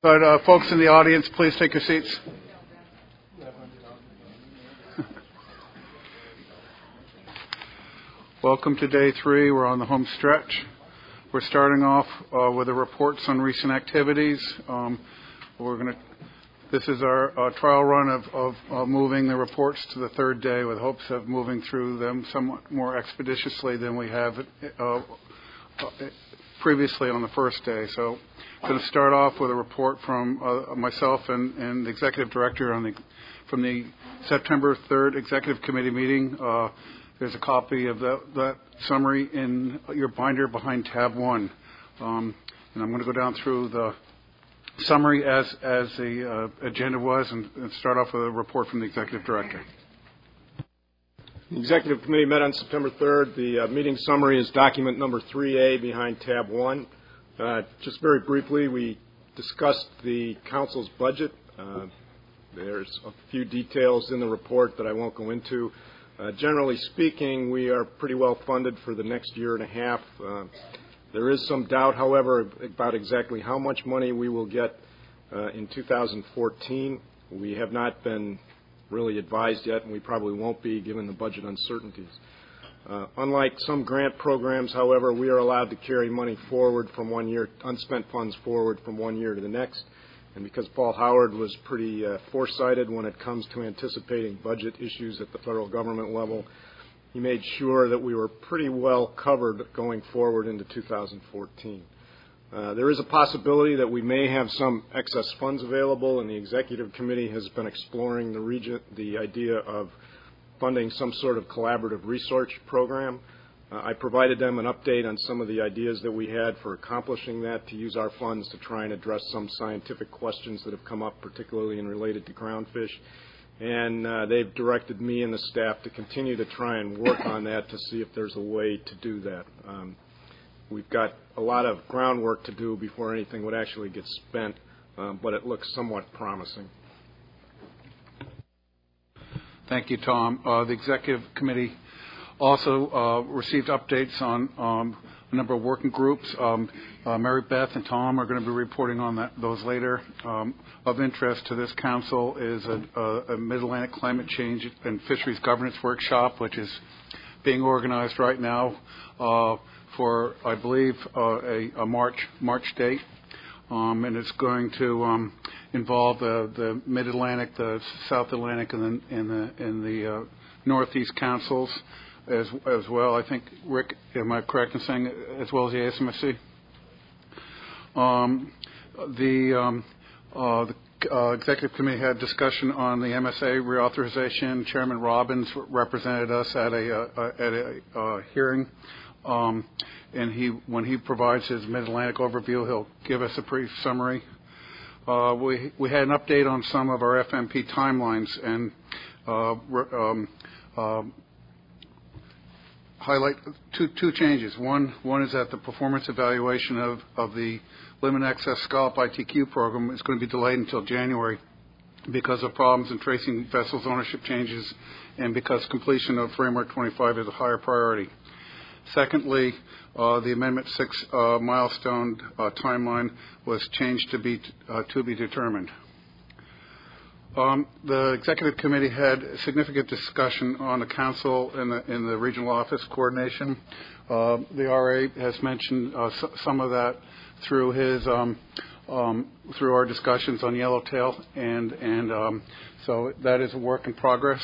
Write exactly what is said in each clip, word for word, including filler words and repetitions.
But uh, folks in the audience, please take your seats. Welcome to day three. We're on the home stretch. We're starting off uh, with the reports on recent activities. Um, we're going to. This is our uh, trial run of, of uh, moving the reports to the third day, with hopes of moving through them somewhat more expeditiously than we have uh, uh, previously on the first day. So I'm going to start off with a report from uh, myself and, and the executive director on the from the September third executive committee meeting. Uh, There's a copy of that, that summary in your binder behind tab one. Um, and I'm going to go down through the summary as, as the uh, agenda was and, and start off with a report from the executive director. The executive committee met on September third. The uh, meeting summary is document number three A behind tab one. Uh, just very briefly, we discussed the council's budget. Uh, there's a few details in the report that I won't go into. Uh, generally speaking, we are pretty well funded for the next year and a half. Uh, there is some doubt, however, about exactly how much money we will get uh, in two thousand fourteen. We have not been really advised yet, and we probably won't be given the budget uncertainties. Uh, unlike some grant programs, however, we are allowed to carry money forward from one year, unspent funds forward from one year to the next. And because Paul Howard was pretty uh, foresighted when it comes to anticipating budget issues at the federal government level, he made sure that we were pretty well covered going forward into two thousand fourteen. Uh, there is a possibility that we may have some excess funds available, and the executive committee has been exploring the, region, the idea of funding some sort of collaborative research program. Uh, I provided them an update on some of the ideas that we had for accomplishing that, to use our funds to try and address some scientific questions that have come up, particularly in related to groundfish. And uh, they've directed me and the staff to continue to try and work on that to see if there's a way to do that. Um, we've got a lot of groundwork to do before anything would actually get spent, um, but it looks somewhat promising. Thank you, Tom. Uh, the executive committee also uh, received updates on um, a number of working groups. Um, uh, Mary Beth and Tom are going to be reporting on that, those later. Um, of interest to this council is a, a, a Mid-Atlantic Climate Change and Fisheries Governance Workshop, which is being organized right now uh, for, I believe, uh, a, a March March date. Um, and it's going to um, involve uh, the Mid-Atlantic, the South Atlantic, and the, and the, and the uh, Northeast councils. As, as well, I think, Rick, am I correct in saying, as well as the A S M S C? Um, the um, uh, the uh, executive committee had discussion on the M S A reauthorization. Chairman Robbins represented us at a uh, at a uh, hearing, um, and he, when he provides his Mid-Atlantic overview, he'll give us a brief summary. Uh, we we had an update on some of our F M P timelines and. Uh, um, uh, highlight two two changes. One one is that the performance evaluation of, of the limit access scallop I T Q program is going to be delayed until January because of problems in tracing vessels ownership changes and because completion of Framework twenty-five is a higher priority. Secondly, uh, the Amendment six uh, milestone uh, timeline was changed to be uh, to be determined. Um, the executive committee had significant discussion on the council and the, in the regional office coordination. Uh, the R A has mentioned uh, s- some of that through his um, um, through our discussions on Yellowtail, and and um, so that is a work in progress.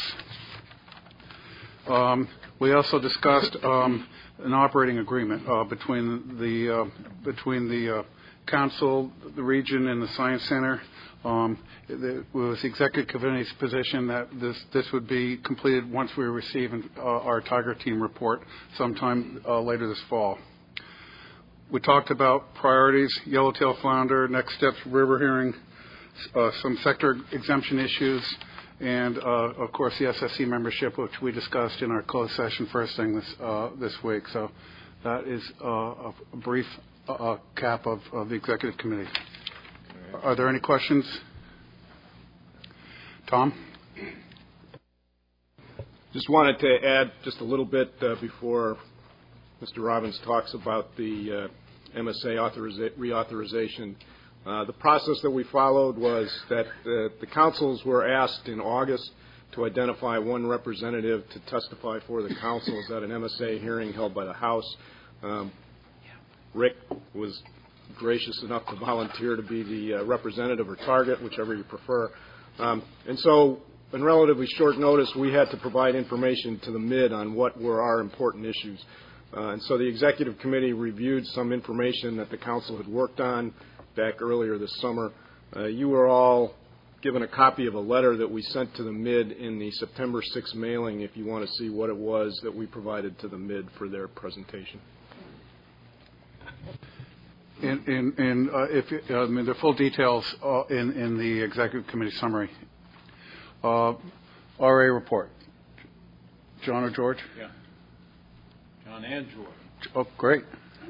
Um, we also discussed um, an operating agreement uh, between the uh, between the uh, council, the region, and the science center. Um, it was the executive committee's position that this this would be completed once we receive uh, our Tiger Team report sometime uh, later this fall. We talked about priorities, yellowtail flounder, next steps, river herring, uh, some sector exemption issues, and uh, of course the S S C membership, which we discussed in our closed session first thing this uh, this week. So that is uh, a brief uh, cap of, of the executive committee. Are there any questions? Tom? Just wanted to add just a little bit uh, before Mister Robbins talks about the uh, M S A authoriza- reauthorization. Uh, the process that we followed was that the, the councils were asked in August to identify one representative to testify for the councils at an M S A hearing held by the House. Um, Rick was gracious enough to volunteer to be the uh, representative or target, whichever you prefer. Um, and so in relatively short notice, we had to provide information to the M I D on what were our important issues. Uh, and so the executive committee reviewed some information that the council had worked on back earlier this summer. Uh, you were all given a copy of a letter that we sent to the M I D in the September sixth mailing if you want to see what it was that we provided to the M I D for their presentation. And, and, and uh, if uh, I mean, the full details uh, in, in the executive committee summary. Uh, R A report. John or George? Yeah. John and George. Oh, great.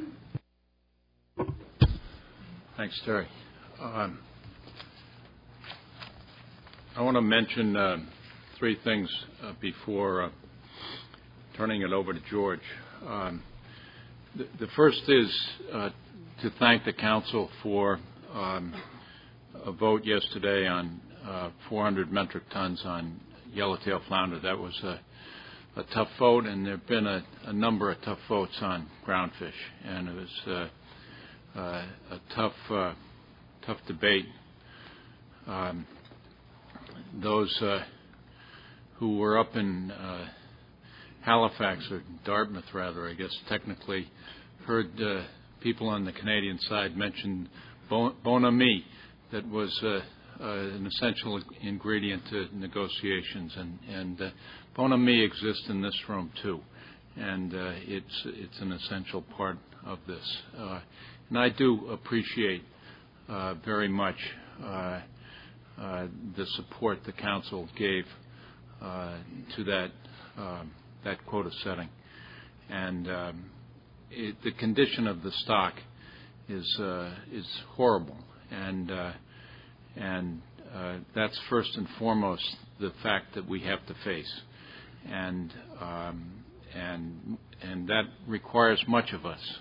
Thanks, Terry. Um, I want to mention uh, three things uh, before uh, turning it over to George. Um, the, the first is uh, to thank the council for um, a vote yesterday on uh, four hundred metric tons on yellowtail flounder. That was a, a tough vote, and there have been a, a number of tough votes on groundfish, and it was uh, Uh, a tough, uh, tough debate. Um, those uh, who were up in uh, Halifax, or Dartmouth rather, I guess technically, heard uh, people on the Canadian side mention bon, bon ami, that was uh, uh, an essential ingredient to negotiations, and, and uh, bon ami exists in this room too, and uh, it's it's an essential part of this. Uh, And I do appreciate uh, very much uh, uh, the support the council gave uh, to that um, that quota setting, and um, it, the condition of the stock is uh, is horrible, and uh, and uh, that's first and foremost the fact that we have to face, and um, and and that requires much of us.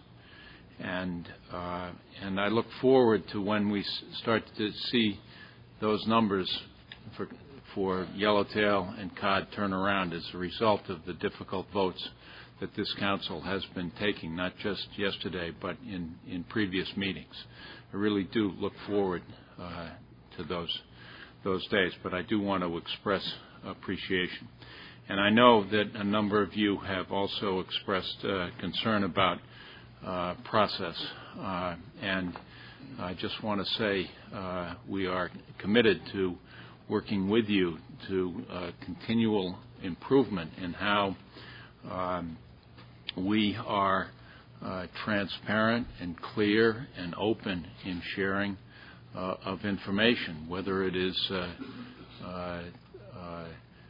And uh, and I look forward to when we s- start to see those numbers for for yellowtail and cod turn around as a result of the difficult votes that this council has been taking, not just yesterday, but in, in previous meetings. I really do look forward uh, to those those days, but I do want to express appreciation. And I know that a number of you have also expressed uh, concern about Uh, process, uh, and I just want to say uh, we are committed to working with you to uh, continual improvement in how um, we are uh, transparent and clear and open in sharing uh, of information, whether it is uh, uh, uh,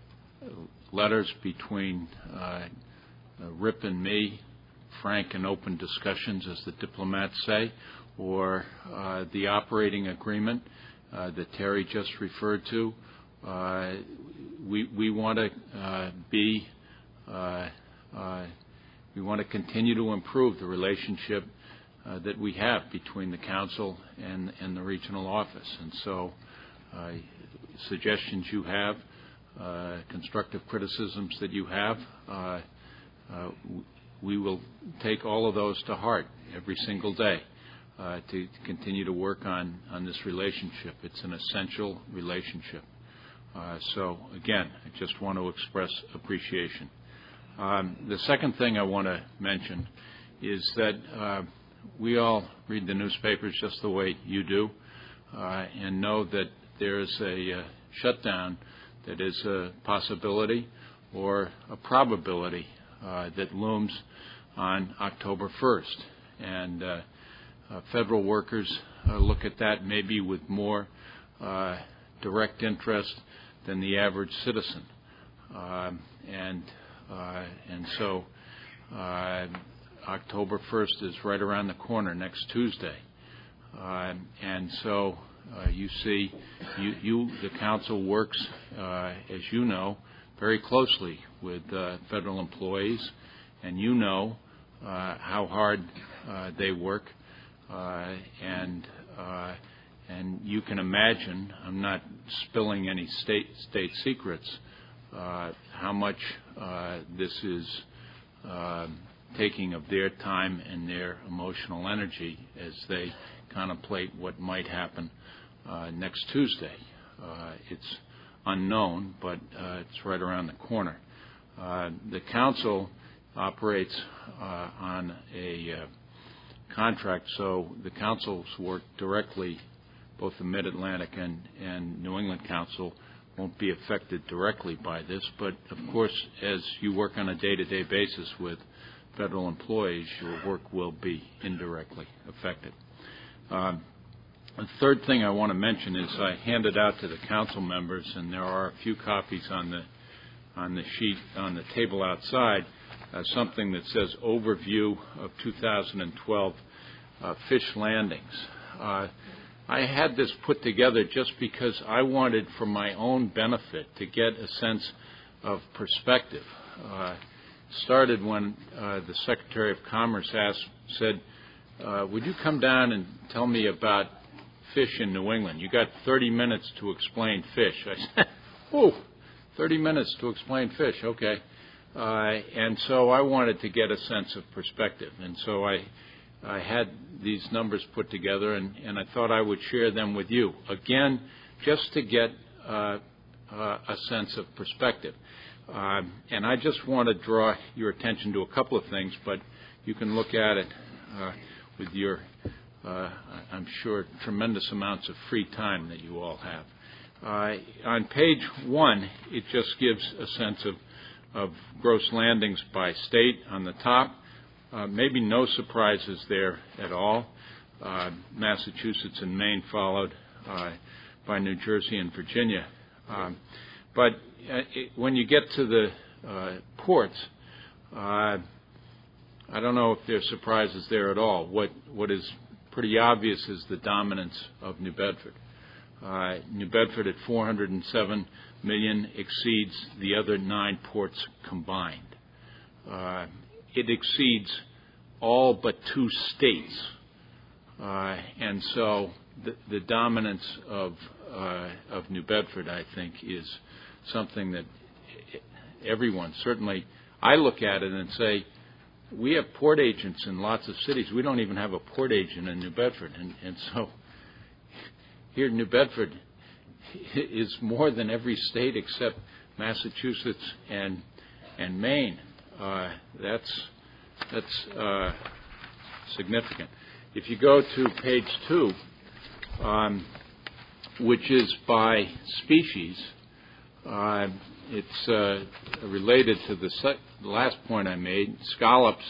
letters between uh, Rip and me, frank and open discussions, as the diplomats say, or uh, the operating agreement uh, that Terry just referred to. Uh, we we want to uh, be uh, uh, we want to continue to improve the relationship uh, that we have between the council and and the regional office. And so, uh, suggestions you have, uh, constructive criticisms that you have. Uh, uh, We will take all of those to heart every single day uh, to, to continue to work on, on this relationship. It's an essential relationship. Uh, so, again, I just want to express appreciation. Um, the second thing I want to mention is that uh, we all read the newspapers just the way you do uh, and know that there's a uh, shutdown that is a possibility or a probability uh, that looms on October first. And uh, uh, federal workers uh, look at that maybe with more uh, direct interest than the average citizen. Uh, and uh, and so uh, October first is right around the corner, next Tuesday. Uh, and so uh, you see, you, you the council works, uh, as you know, very closely with uh, federal employees, and you know uh, how hard uh, they work, uh, and uh, you can imagine, I'm not spilling any state state secrets, uh, how much uh, this is uh, taking of their time and their emotional energy as they contemplate what might happen uh, next Tuesday. Uh, it's unknown, but uh, it's right around the corner. Uh, the council operates uh, on a uh, contract, so the councils work directly, both the Mid-Atlantic and, and New England Council won't be affected directly by this, but of course, as you work on a day-to-day basis with federal employees, your work will be indirectly affected. Um, the third thing I want to mention is I handed out to the council members, and there are a few copies on the on the sheet on the table outside, uh, something that says overview of two thousand twelve uh, fish landings. Uh, I had this put together just because I wanted, for my own benefit, to get a sense of perspective. Uh, started when uh, the Secretary of Commerce asked, said, uh, would you come down and tell me about fish in New England? You got thirty minutes to explain fish. I said, oh, thirty minutes to explain fish, okay. Uh, and so I wanted to get a sense of perspective. And so I, I had these numbers put together, and, and I thought I would share them with you. Again, just to get uh, uh, a sense of perspective. Uh, and I just want to draw your attention to a couple of things, but you can look at it uh, with your, uh, I'm sure, tremendous amounts of free time that you all have. Uh, on page one, it just gives a sense of, of gross landings by state on the top. Uh, maybe no surprises there at all. Uh, Massachusetts and Maine followed uh, by New Jersey and Virginia. Um, but uh, it, when you get to the uh, ports, uh, I don't know if there's surprises there at all. What what is pretty obvious is the dominance of New Bedford. Uh, New Bedford at four hundred seven million exceeds the other nine ports combined. Uh, it exceeds all but two states. Uh, and so the, the dominance of, uh, of New Bedford, I think, is something that everyone, certainly, I look at it and say, we have port agents in lots of cities. We don't even have a port agent in New Bedford. And, and so here New Bedford is more than every state except Massachusetts and and Maine. Uh, that's that's uh, significant. If you go to page two, um, which is by species, uh, it's uh, related to the, se- the last point I made. Scallops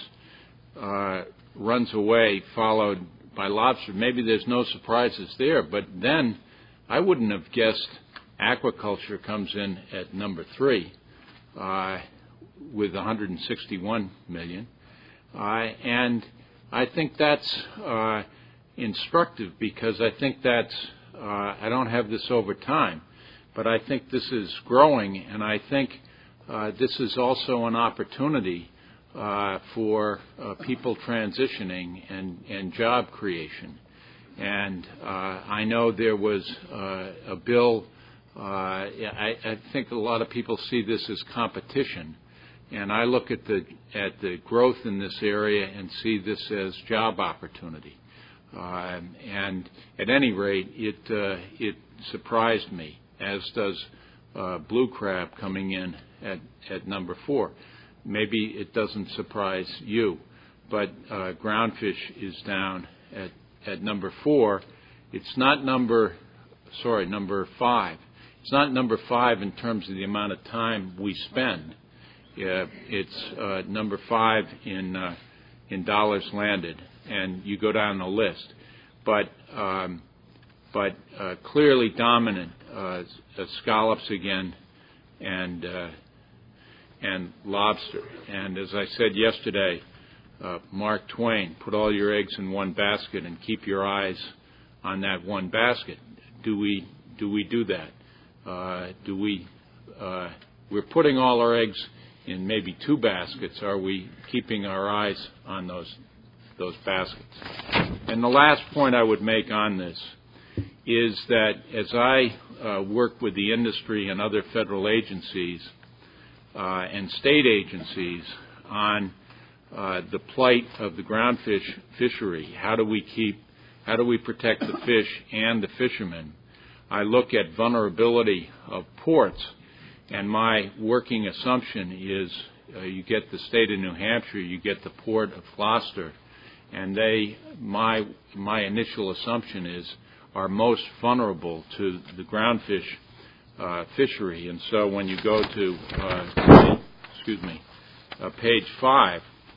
uh, runs away, followed by lobster. Maybe there's no surprises there, but then I wouldn't have guessed aquaculture comes in at number three uh, with one hundred sixty-one million. Uh, and I think that's uh, instructive because I think that's, uh, I don't have this over time, but I think this is growing, and I think uh, this is also an opportunity Uh, for uh, people transitioning and, and job creation. And uh, I know there was uh, a bill, uh, I, I think a lot of people see this as competition, and I look at the, at the growth in this area and see this as job opportunity. Uh, and at any rate, it, uh, it surprised me, as does uh, blue crab coming in at, at number four. Maybe it doesn't surprise you, but uh, groundfish is down at, at number four. It's not number, sorry, number five. It's not number five in terms of the amount of time we spend. Uh, it's uh, number five in uh, in dollars landed, and you go down the list. But um, but uh, clearly dominant, uh, scallops again, and uh, and lobster. And as I said yesterday, uh, Mark Twain, put all your eggs in one basket and keep your eyes on that one basket. Do we do we do that? Uh, do we? Uh, we're putting all our eggs in maybe two baskets. Are we keeping our eyes on those those baskets? And the last point I would make on this is that as I uh, work with the industry and other federal agencies uh, and state agencies on uh, the plight of the groundfish fishery, how do we keep, how do we protect the fish and the fishermen, I look at vulnerability of ports, and my working assumption is uh, you get the state of New Hampshire, you get the port of Gloucester, and they, my my initial assumption is, are most vulnerable to the groundfish uh, fishery. And so when you go to, uh, excuse me, uh, page five,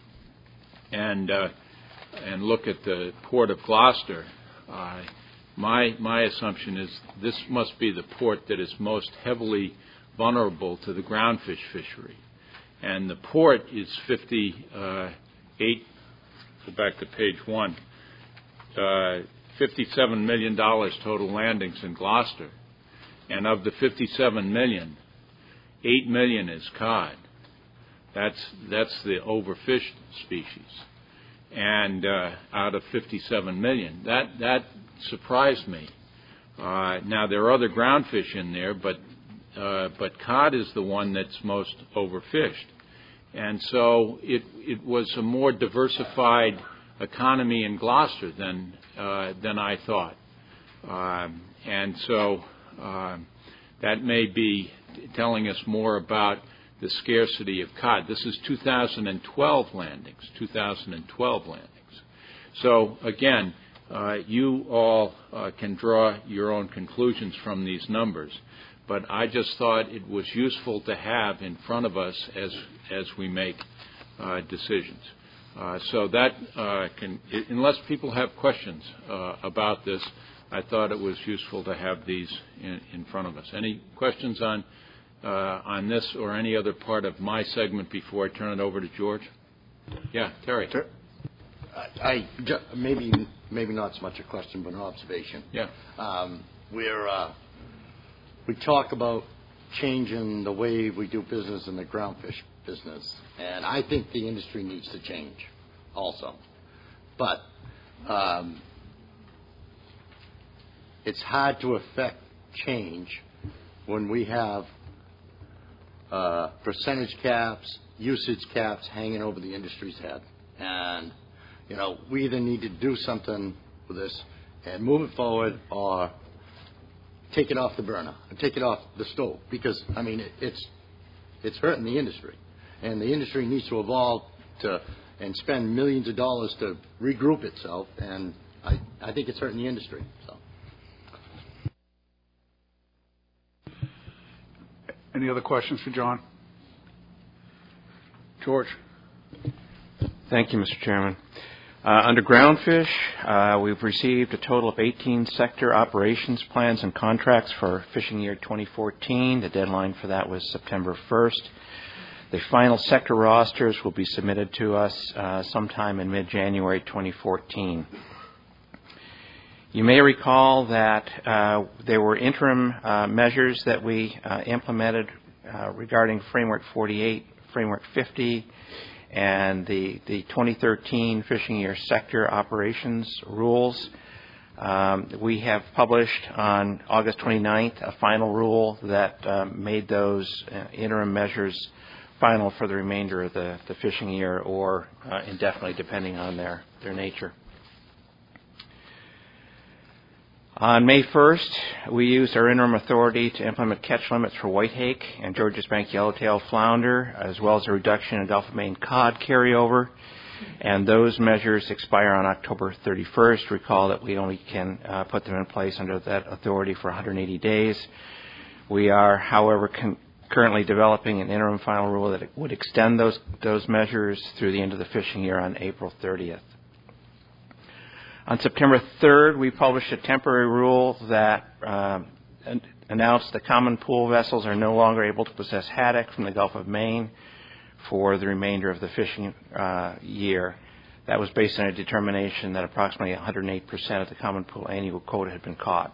and uh, and look at the port of Gloucester, uh, my my assumption is this must be the port that is most heavily vulnerable to the groundfish fishery. And the port is fifty-eight. Go back to page one. Uh, fifty-seven million dollars total landings in Gloucester, and of the fifty-seven million, eight million is cod. That's that's the overfished species, and uh, out of fifty-seven million, that that surprised me. Uh, now there are other groundfish in there, but uh, but cod is the one that's most overfished. And so it it was a more diversified economy in Gloucester than uh, than I thought, um, and so uh, that may be telling us more about the scarcity of cod. This is two thousand twelve landings, two thousand twelve landings. So again, uh, you all uh, can draw your own conclusions from these numbers. But I just thought it was useful to have in front of us as as we make uh, decisions. Uh, so that uh, can, unless people have questions uh, about this, I thought it was useful to have these in, in front of us. Any questions on uh, on this or any other part of my segment before I turn it over to George? Yeah, Terry. I, I maybe maybe not so much a question, but an observation. Yeah. Um, we're uh, We talk about changing the way we do business in the groundfish business, and I think the industry needs to change also. But um, it's hard to affect change when we have uh, percentage caps, usage caps hanging over the industry's head. And, you know, we either need to do something with this and move it forward, or take it off the burner, or take it off the stove, because I mean it, it's it's hurting the industry, and the industry needs to evolve to and spend millions of dollars to regroup itself, and I I think it's hurting the industry. So, any other questions for John? George. Thank you, Mister Chairman. Uh, under groundfish, uh, we've received a total of eighteen sector operations plans and contracts for fishing year twenty fourteen. The deadline for that was September first. The final sector rosters will be submitted to us uh, sometime in mid-January twenty fourteen. You may recall that uh, there were interim uh, measures that we uh, implemented uh, regarding Framework forty-eight, Framework fifty, and the, the twenty thirteen fishing year sector operations rules. Um, we have published on August twenty-ninth a final rule that uh, made those uh, interim measures final for the remainder of the, the fishing year, or uh, indefinitely, depending on their, their nature. On May first, we used our interim authority to implement catch limits for whitehake and Georges Bank yellowtail flounder, as well as a reduction in Gulf of Maine cod carryover. And those measures expire on October thirty-first. Recall that we only can uh, put them in place under that authority for one hundred eighty days. We are, however, con- currently developing an interim final rule that would extend those those measures through the end of the fishing year on April thirtieth. On September third, we published a temporary rule that uh, an- announced that common pool vessels are no longer able to possess haddock from the Gulf of Maine for the remainder of the fishing uh, year. That was based on a determination that approximately one hundred eight percent of the common pool annual quota had been caught.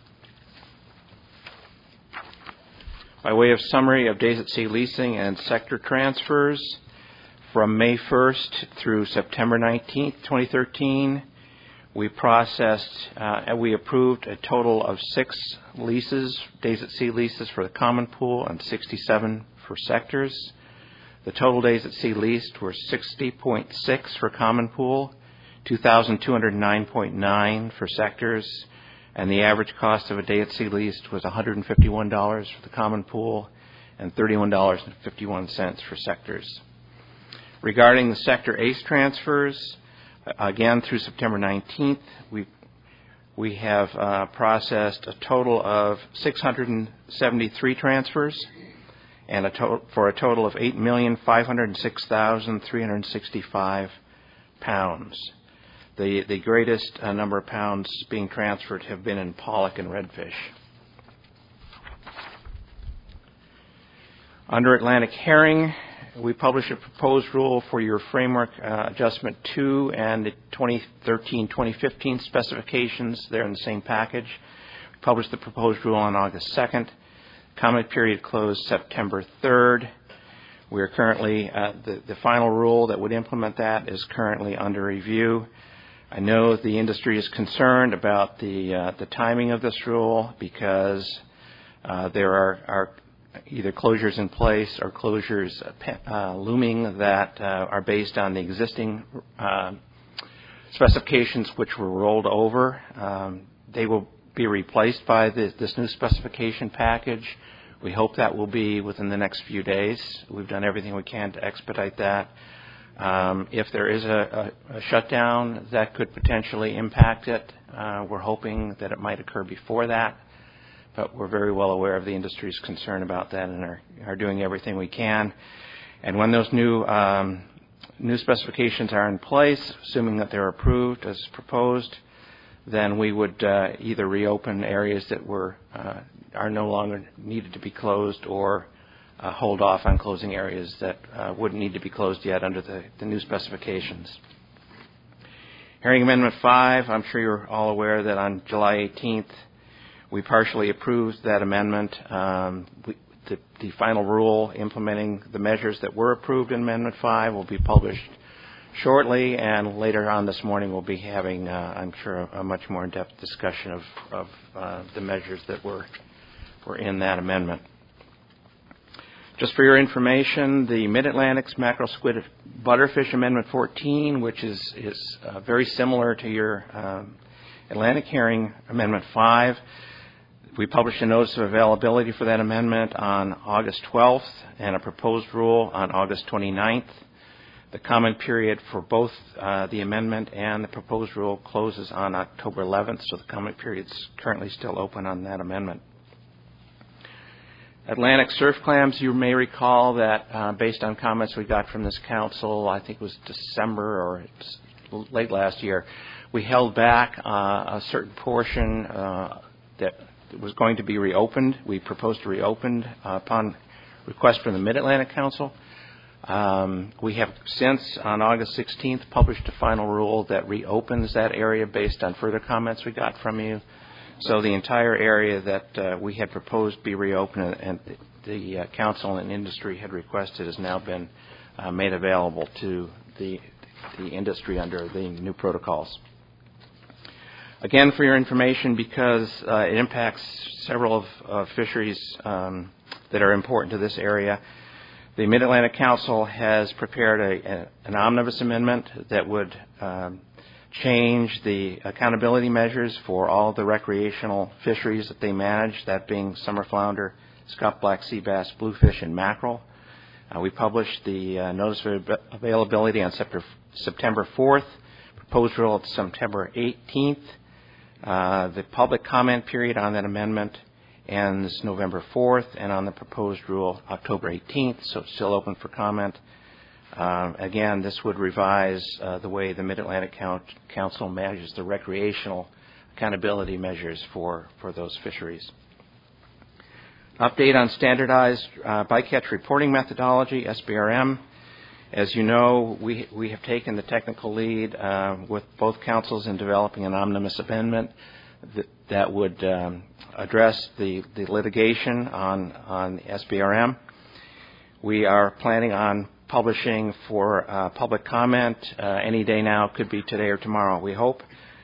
By way of summary of days at sea leasing and sector transfers, from May first through September nineteenth, twenty thirteen, We processed uh, and we approved a total of six leases, days at sea leases for the common pool and sixty-seven for sectors. The total days at sea leased were sixty point six for common pool, two thousand two hundred nine point nine for sectors, and the average cost of a day at sea leased was one hundred fifty-one dollars for the common pool and thirty-one dollars and fifty-one cents for sectors. Regarding the Sector ACE transfers, again through September nineteenth, we we have uh, processed a total of six hundred seventy-three transfers, and a to- for a total of eight million five hundred six thousand three hundred sixty-five pounds. The the greatest uh, number of pounds being transferred have been in pollock and redfish. Under Atlantic herring, we published a proposed rule for your Framework uh, Adjustment two and the twenty thirteen twenty fifteen specifications. They're in the same package. We published the proposed rule on August second. Comment period closed September third. We are currently, uh, the, the final rule that would implement that is currently under review. I know the industry is concerned about the uh, the timing of this rule because uh, there are, are either closures in place or closures uh, looming that uh, are based on the existing uh, specifications which were rolled over. Um, they will be replaced by this, this new specification package. We hope that will be within the next few days. We've done everything we can to expedite that. Um, if there is a, a, a shutdown that could potentially impact it, uh, we're hoping that it might occur before that. But we're very well aware of the industry's concern about that and are, are doing everything we can. And when those new um, new specifications are in place, assuming that they're approved as proposed, then we would uh, either reopen areas that were uh, are no longer needed to be closed or uh, hold off on closing areas that uh, wouldn't need to be closed yet under the, the new specifications. Herring Amendment five, I'm sure you're all aware that on July eighteenth, we partially approved that amendment. Um, we, the, the final rule implementing the measures that were approved in Amendment five will be published shortly, and later on this morning we'll be having, uh, I'm sure, a, a much more in-depth discussion of, of uh, the measures that were, were in that amendment. Just for your information, the Mid-Atlantic's Mackerel Squid Butterfish Amendment fourteen, which is, is uh, very similar to your um, Atlantic Herring Amendment five, we published a notice of availability for that amendment on August twelfth and a proposed rule on August twenty-ninth. The comment period for both uh, the amendment and the proposed rule closes on October eleventh, so the comment period is currently still open on that amendment. Atlantic surf clams, you may recall that uh, based on comments we got from this council, I think it was December or late last year, we held back uh, a certain portion uh, that was going to be reopened. We proposed to reopen uh, upon request from the Mid-Atlantic Council. Um, we have since, on August sixteenth, published a final rule that reopens that area based on further comments we got from you. So the entire area that uh, we had proposed be reopened and the uh, council and industry had requested has now been uh, made available to the, the industry under the new protocols. Again, for your information, because uh, it impacts several of uh, fisheries um, that are important to this area, the Mid-Atlantic Council has prepared a, a, an omnibus amendment that would um, change the accountability measures for all the recreational fisheries that they manage, that being summer flounder, scup, black sea bass, bluefish, and mackerel. Uh, we published the uh, notice of availability on September fourth, proposed rule at September eighteenth. Uh, the public comment period on that amendment ends November fourth, and on the proposed rule, October eighteenth, so it's still open for comment. Uh, again, this would revise uh, the way the Mid-Atlantic Council manages the recreational accountability measures for, for those fisheries. Update on standardized uh, bycatch reporting methodology, S B R M. As you know, we, we have taken the technical lead uh, with both councils in developing an omnibus amendment that, that would um, address the, the litigation on, on S B R M. We are planning on publishing for uh, public comment uh, any day now, could be today or tomorrow, we hope.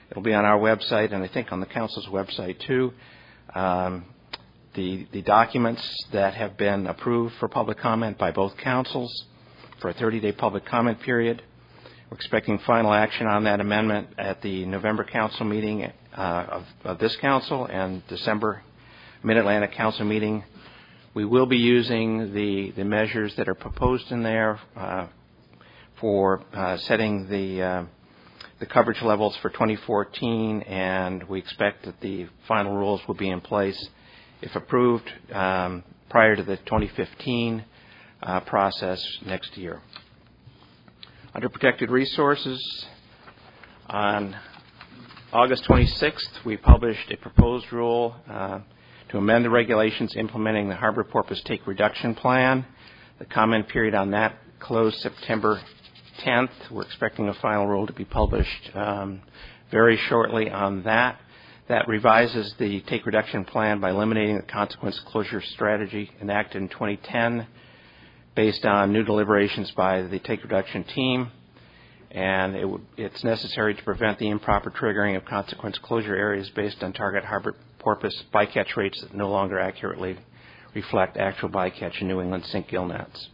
It'll be on our website and I think on the council's website too. Um, the, the documents that have been approved for public comment by both councils for a thirty-day public comment period. We're expecting final action on that amendment at the November council meeting uh, of, of this council and December Mid-Atlantic council meeting. We will be using the, the measures that are proposed in there uh, for uh, setting the uh, the coverage levels for twenty fourteen, and we expect that the final rules will be in place, if approved, um, prior to the twenty fifteen uh, process next year. Under protected resources, on August twenty-sixth, we published a proposed rule uh, to amend the regulations implementing the Harbor Porpoise Take Reduction Plan. The comment period on that closed September tenth. We're expecting a final rule to be published um, very shortly on that. That revises the Take Reduction Plan by eliminating the consequence closure strategy enacted in twenty ten based on new deliberations by the Take Reduction team. And it w- it's necessary to prevent the improper triggering of consequence closure areas based on target harbor porpoise bycatch rates that no longer accurately reflect actual bycatch in New England sink gill nets.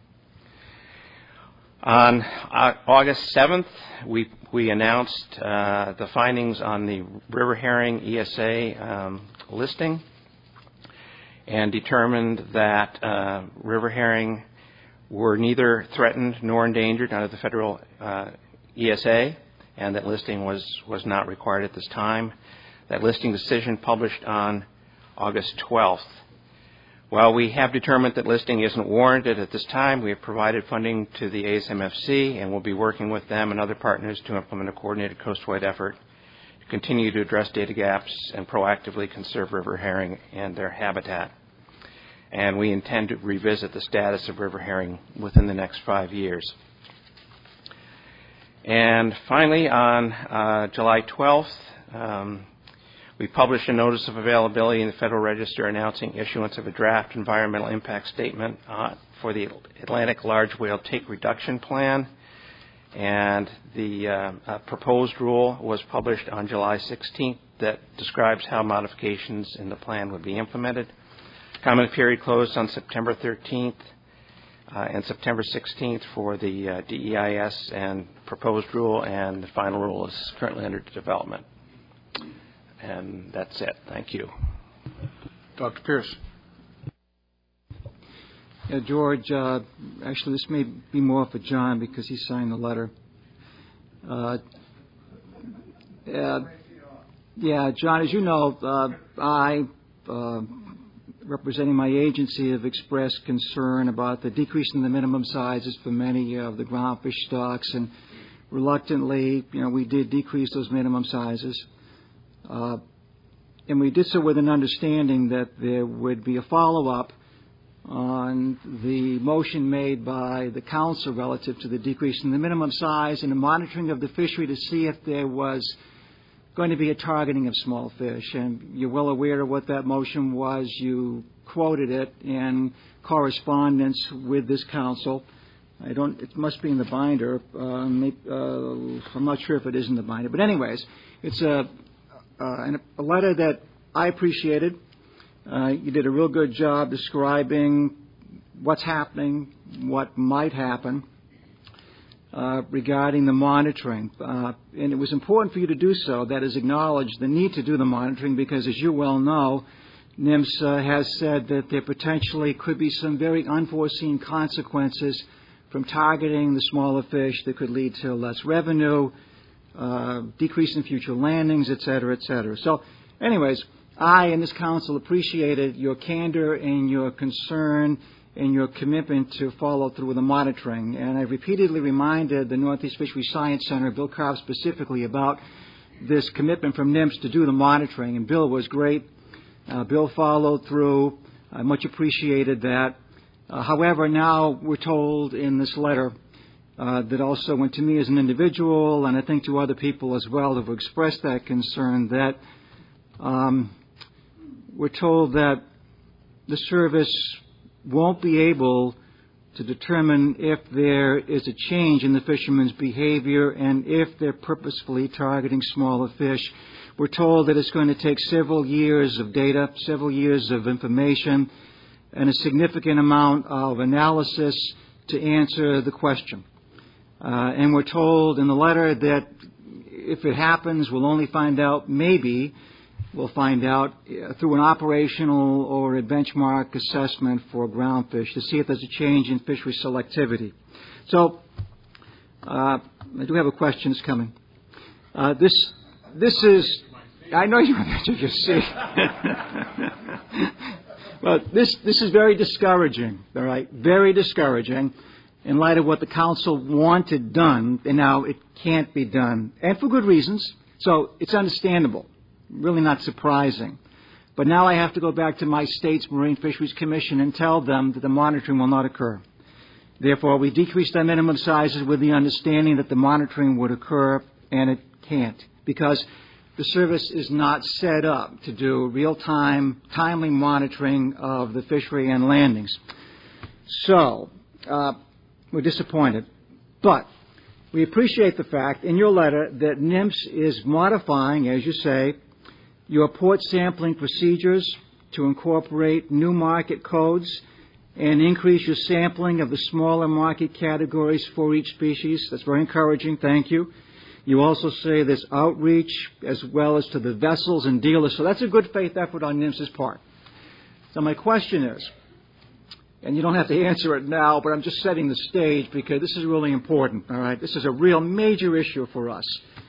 On uh, August seventh, we we announced uh, the findings on the river herring E S A um, listing and determined that uh, river herring were neither threatened nor endangered under the federal uh, E S A, and that listing was, was not required at this time. That listing decision published on August twelfth. While we have determined that listing isn't warranted at this time, we have provided funding to the A S M F C and will be working with them and other partners to implement a coordinated coastwide effort to continue to address data gaps and proactively conserve river herring and their habitat. And we intend to revisit the status of river herring within the next five years. And finally, on uh, July twelfth, um, we published a notice of availability in the Federal Register announcing issuance of a draft environmental impact statement uh, for the Atlantic Large Whale Take Reduction Plan. And the uh, uh, proposed rule was published on July sixteenth that describes how modifications in the plan would be implemented. Comment period closed on September thirteenth uh, and September sixteenth for the uh, D E I S and proposed rule, and the final rule is currently under development. And that's it. Thank you. Doctor Pierce. Yeah, George, uh, actually this may be more for John because he signed the letter. Uh, uh, yeah, John, as you know, uh, I... Uh, representing my agency, have expressed concern about the decrease in the minimum sizes for many of the groundfish stocks, and reluctantly, you know, we did decrease those minimum sizes. Uh, and we did so with an understanding that there would be a follow-up on the motion made by the council relative to the decrease in the minimum size and the monitoring of the fishery to see if there was going to be a targeting of small fish. And you're well aware of what that motion was. You quoted it in correspondence with this council. I don't, it must be in the binder. Uh, maybe, uh, I'm not sure if it is in the binder. But anyways, it's a, uh, a letter that I appreciated. Uh, you did a real good job describing what's happening, what might happen. Uh, regarding the monitoring. Uh, and it was important for you to do so. That is, acknowledge the need to do the monitoring because, as you well know, NMFS uh, has said that there potentially could be some very unforeseen consequences from targeting the smaller fish that could lead to less revenue, uh, decrease in future landings, et cetera, et cetera. So, anyways, I and this council appreciated your candor and your concern and your commitment to follow through with the monitoring. And I repeatedly reminded the Northeast Fisheries Science Center, Bill Carp specifically, about this commitment from NMFS to do the monitoring. And Bill was great. Uh, Bill followed through. I much appreciated that. Uh, however, now we're told in this letter uh, that also went to me as an individual, and I think to other people as well who have expressed that concern, that um, we're told that the service won't be able to determine if there is a change in the fishermen's behavior and if they're purposefully targeting smaller fish. We're told that it's going to take several years of data, several years of information, and a significant amount of analysis to answer the question. Uh, and we're told in the letter that if it happens, we'll only find out, maybe we'll find out uh, through an operational or a benchmark assessment for groundfish to see if there's a change in fishery selectivity. So uh, I do have a question that's coming. Uh, this this is, I know you you see. Well, this this is very discouraging, all right, very discouraging in light of what the council wanted done, and now it can't be done, and for good reasons. So it's understandable, really not surprising. But now I have to go back to my state's Marine Fisheries Commission and tell them that the monitoring will not occur. Therefore, we decreased our minimum sizes with the understanding that the monitoring would occur, and it can't, because the service is not set up to do real-time, timely monitoring of the fishery and landings. So, uh, we're disappointed. But we appreciate the fact in your letter that NIMS is modifying, as you say, your port sampling procedures to incorporate new market codes and increase your sampling of the smaller market categories for each species. That's very encouraging. Thank you. You also say there's outreach as well as to the vessels and dealers. So that's a good faith effort on NIMS's part. So my question is, and you don't have to answer it now, but I'm just setting the stage because this is really important, all right? This is a real major issue for us.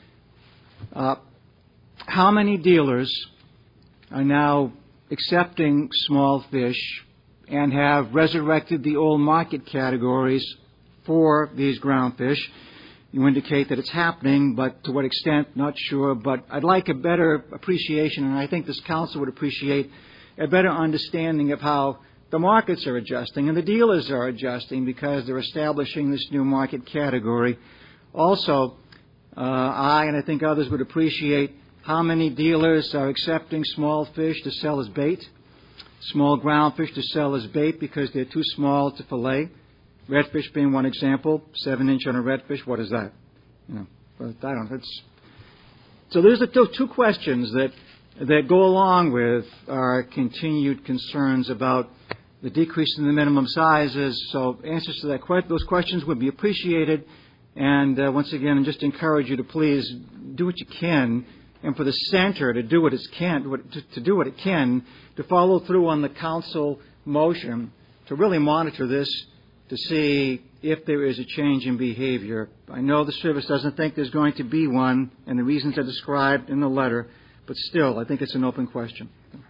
Uh, how many dealers are now accepting small fish and have resurrected the old market categories for these groundfish? You indicate that it's happening, but to what extent, not sure. But I'd like a better appreciation, and I think this council would appreciate a better understanding of how the markets are adjusting and the dealers are adjusting because they're establishing this new market category. Also, uh, I and I think others would appreciate how many dealers are accepting small fish to sell as bait, small groundfish to sell as bait because they're too small to fillet. Redfish being one example, seven inch on a redfish. What is that? You know, but I don't know. It's, so there's the two, two questions that that go along with our continued concerns about the decrease in the minimum sizes. So answers to that que- those questions would be appreciated. And uh, once again, I just encourage you to please do what you can, and for the center to do what it can, to, to do what it can, to follow through on the council motion to really monitor this, to see if there is a change in behavior. I know the service doesn't think there's going to be one, and the reasons are described in the letter, but still, I think it's an open question.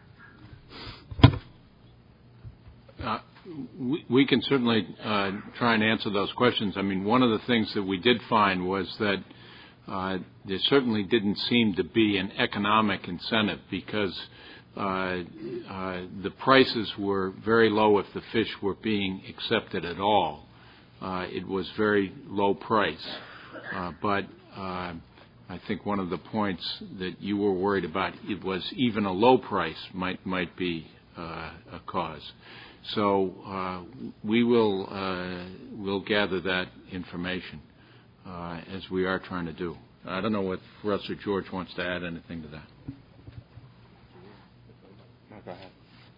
Uh, we, we can certainly uh, try and answer those questions. I mean, one of the things that we did find was that uh, there certainly didn't seem to be an economic incentive because Uh, uh, the prices were very low if the fish were being accepted at all. Uh, it was very low price. Uh, but uh, I think one of the points that you were worried about, it was even a low price might might be uh, a cause. So uh, we will uh, will gather that information uh, as we are trying to do. I don't know if Russ or George wants to add anything to that. Go ahead.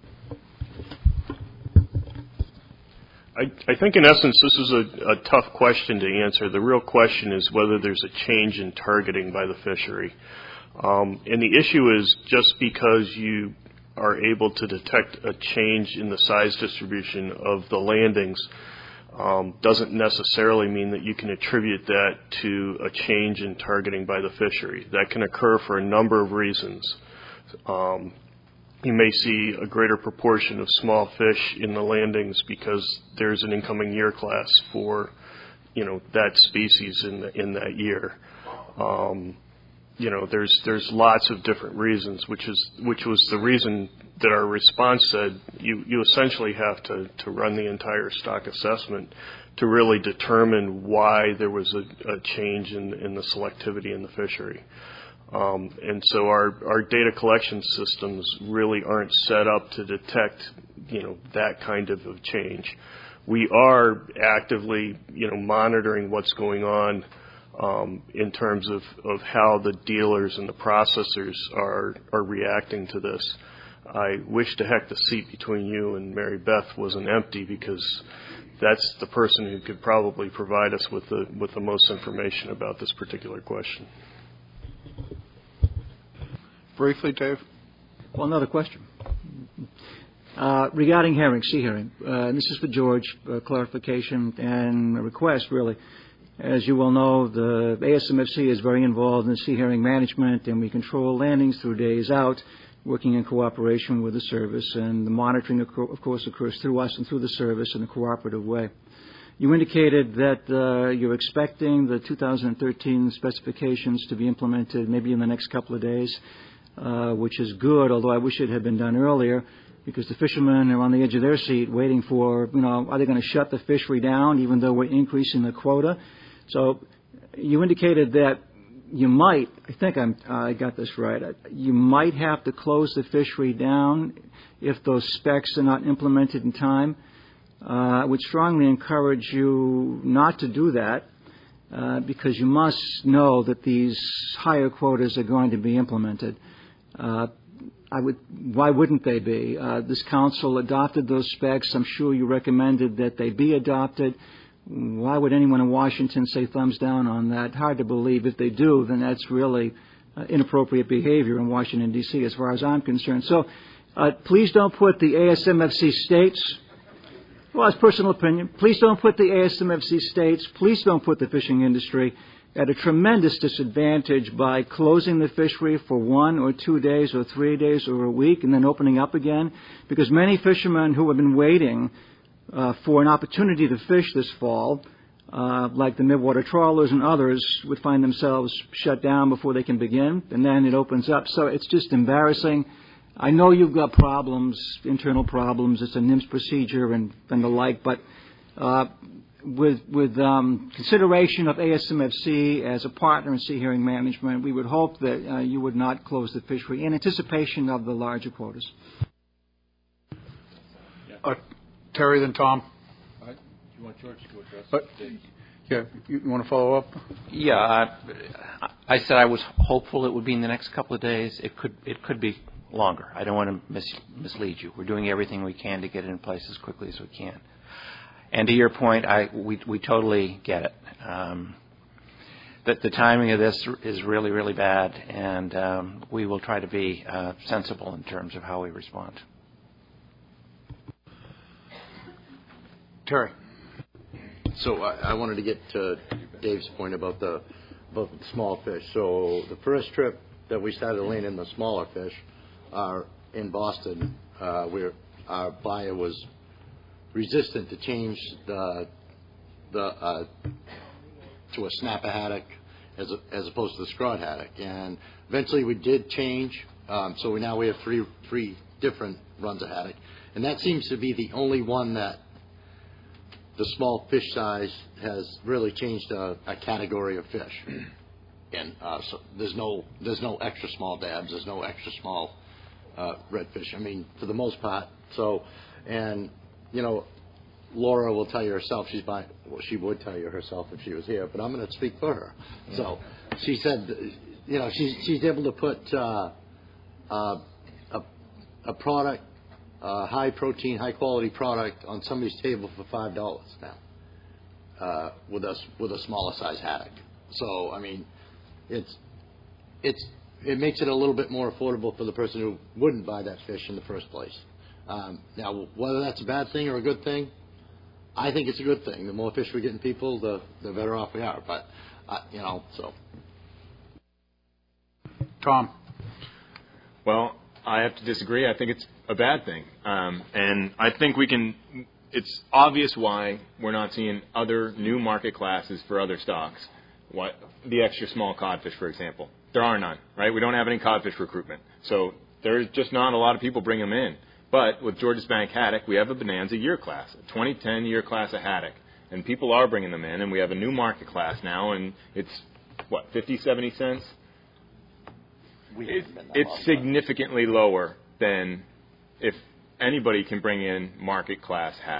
I, I think, in essence, this is a, a tough question to answer. The real question is whether there's a change in targeting by the fishery. Um, and the issue is just because you are able to detect a change in the size distribution of the landings um, doesn't necessarily mean that you can attribute that to a change in targeting by the fishery. That can occur for a number of reasons. Um, You may see a greater proportion of small fish in the landings because there's an incoming year class for, you know, that species in the, in that year. Um, you know, there's there's lots of different reasons, which is which was the reason that our response said you you essentially have to to run the entire stock assessment to really determine why there was a, a change in in the selectivity in the fishery. Um, and so our, our data collection systems really aren't set up to detect, you know, that kind of a change. we are actively, you know, monitoring what's going on um, in terms of, of how the dealers and the processors are are reacting to this. I wish to heck the seat between you and Mary Beth wasn't empty, because that's the person who could probably provide us with the with the most information about this particular question. Briefly, Dave. Well, another question. Uh, regarding herring, sea herring, uh, and this is for George, uh, clarification and a request, really. As you well know, the A S M F C is very involved in sea herring management, and we control landings through days out, working in cooperation with the service, and the monitoring, of course, occurs through us and through the service in a cooperative way. You indicated that uh, you're expecting the two thousand thirteen specifications to be implemented maybe in the next couple of days, uh, which is good, although I wish it had been done earlier, because the fishermen are on the edge of their seat waiting for, you know, are they going to shut the fishery down even though we're increasing the quota? So you indicated that you might, I think I'm, uh, I got this right, you might have to close the fishery down if those specs are not implemented in time. Uh, I would strongly encourage you not to do that, uh, because you must know that these higher quotas are going to be implemented. Uh, I would, why wouldn't they be? Uh, this council adopted those specs. I'm sure you recommended that they be adopted. Why would anyone in Washington say thumbs down on that? Hard to believe. If they do, then that's really uh, inappropriate behavior in Washington, D C, as far as I'm concerned. So uh, please don't put the A S M F C states, well, it's personal opinion, please don't put the A S M F C states, please don't put the fishing industry at a tremendous disadvantage by closing the fishery for one or two days or three days or a week and then opening up again, because many fishermen who have been waiting Uh, for an opportunity to fish this fall, uh, like the midwater trawlers and others, would find themselves shut down before they can begin, and then it opens up. So it's just embarrassing. I know you've got problems, internal problems. It's a N I M S procedure and, and the like, but uh, with, with um, consideration of A S M F C as a partner in sea herring management, we would hope that uh, you would not close the fishery in anticipation of the larger quotas. Uh, Terry, then Tom. All right. Do you want George to address but, it? Yeah, you, you want to follow up? Yeah, uh, I said I was hopeful it would be in the next couple of days. It could it could be longer. I don't want to mis- mislead you. We're doing everything we can to get it in place as quickly as we can. And to your point, I we we totally get it. Um, that the timing of this is really, really bad, and um, we will try to be uh, sensible in terms of how we respond. Terry. So I, I wanted to get to Dave's point about the about the small fish. So the first trip that we started landing the smaller fish are in Boston, uh, where our buyer was resistant to change the the uh, to a snapper haddock as a, as opposed to the scrod haddock, and eventually we did change. Um, so we now we have three three different runs of haddock, and that seems to be the only one that the small fish size has really changed a, a category of fish. And uh, so there's no there's no extra small dabs. There's no extra small uh, redfish. I mean, for the most part. So, and you know, Laura will tell you herself. She's buying. Well, she would tell you herself if she was here. But I'm going to speak for her. Yeah. So, she said, you know, she's she's able to put uh, uh, a a product. Uh, high protein, high quality product on somebody's table for five dollars now, uh, with a with a smaller size haddock. So I mean, it's it's it makes it a little bit more affordable for the person who wouldn't buy that fish in the first place. Um, now, whether that's a bad thing or a good thing, I think it's a good thing. The more fish we get in people, the the better off we are. But uh, you know, so Tom. Well, I have to disagree. I think it's a bad thing. Um, and I think we can, it's obvious why we're not seeing other new market classes for other stocks. What, the extra small codfish, for example. There are none, right? We don't have any codfish recruitment. So there's just not a lot of people bringing them in. But with Georges Bank haddock, we have a bonanza year class, a twenty ten year class of haddock. And people are bringing them in, and we have a new market class now, and it's, what, fifty, seventy cents? It, it's significantly lower than if anybody can bring in market class haddock.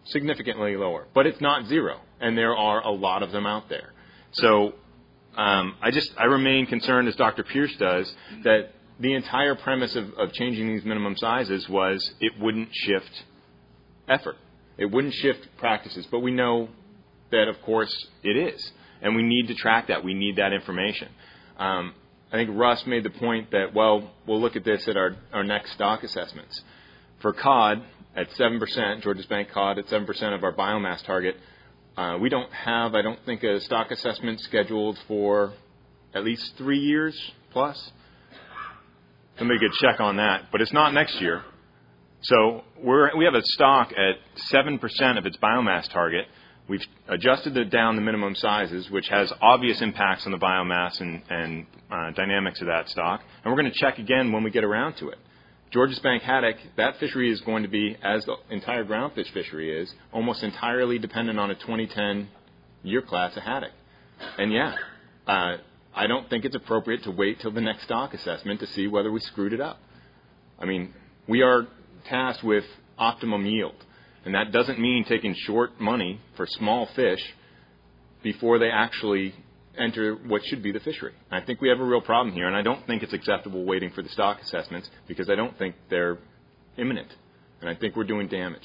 significantly lower, but it's not zero, and there are a lot of them out there. So um, I just I remain concerned, as Doctor Pierce does, that the entire premise of, of changing these minimum sizes was it wouldn't shift effort. It wouldn't shift practices, but we know that, of course, it is, and we need to track that. We need that information. Um, I think Russ made the point that, well, we'll look at this at our, our next stock assessments. For cod, at seven percent, Georges Bank cod at seven percent of our biomass target, uh, we don't have, I don't think, a stock assessment scheduled for at least three years plus. Somebody could check on that, but it's not next year. So we're, we have a stock at seven percent of its biomass target. We've adjusted the, down the minimum sizes, which has obvious impacts on the biomass and, and uh, dynamics of that stock. And we're going to check again when we get around to it. Georges Bank haddock, that fishery is going to be, as the entire groundfish fishery is, almost entirely dependent on a twenty ten year class of haddock. And yeah, uh, I don't think it's appropriate to wait till the next stock assessment to see whether we screwed it up. I mean, we are tasked with optimum yield. And that doesn't mean taking short money for small fish before they actually enter what should be the fishery. I think we have a real problem here, and I don't think it's acceptable waiting for the stock assessments because I don't think they're imminent, and I think we're doing damage.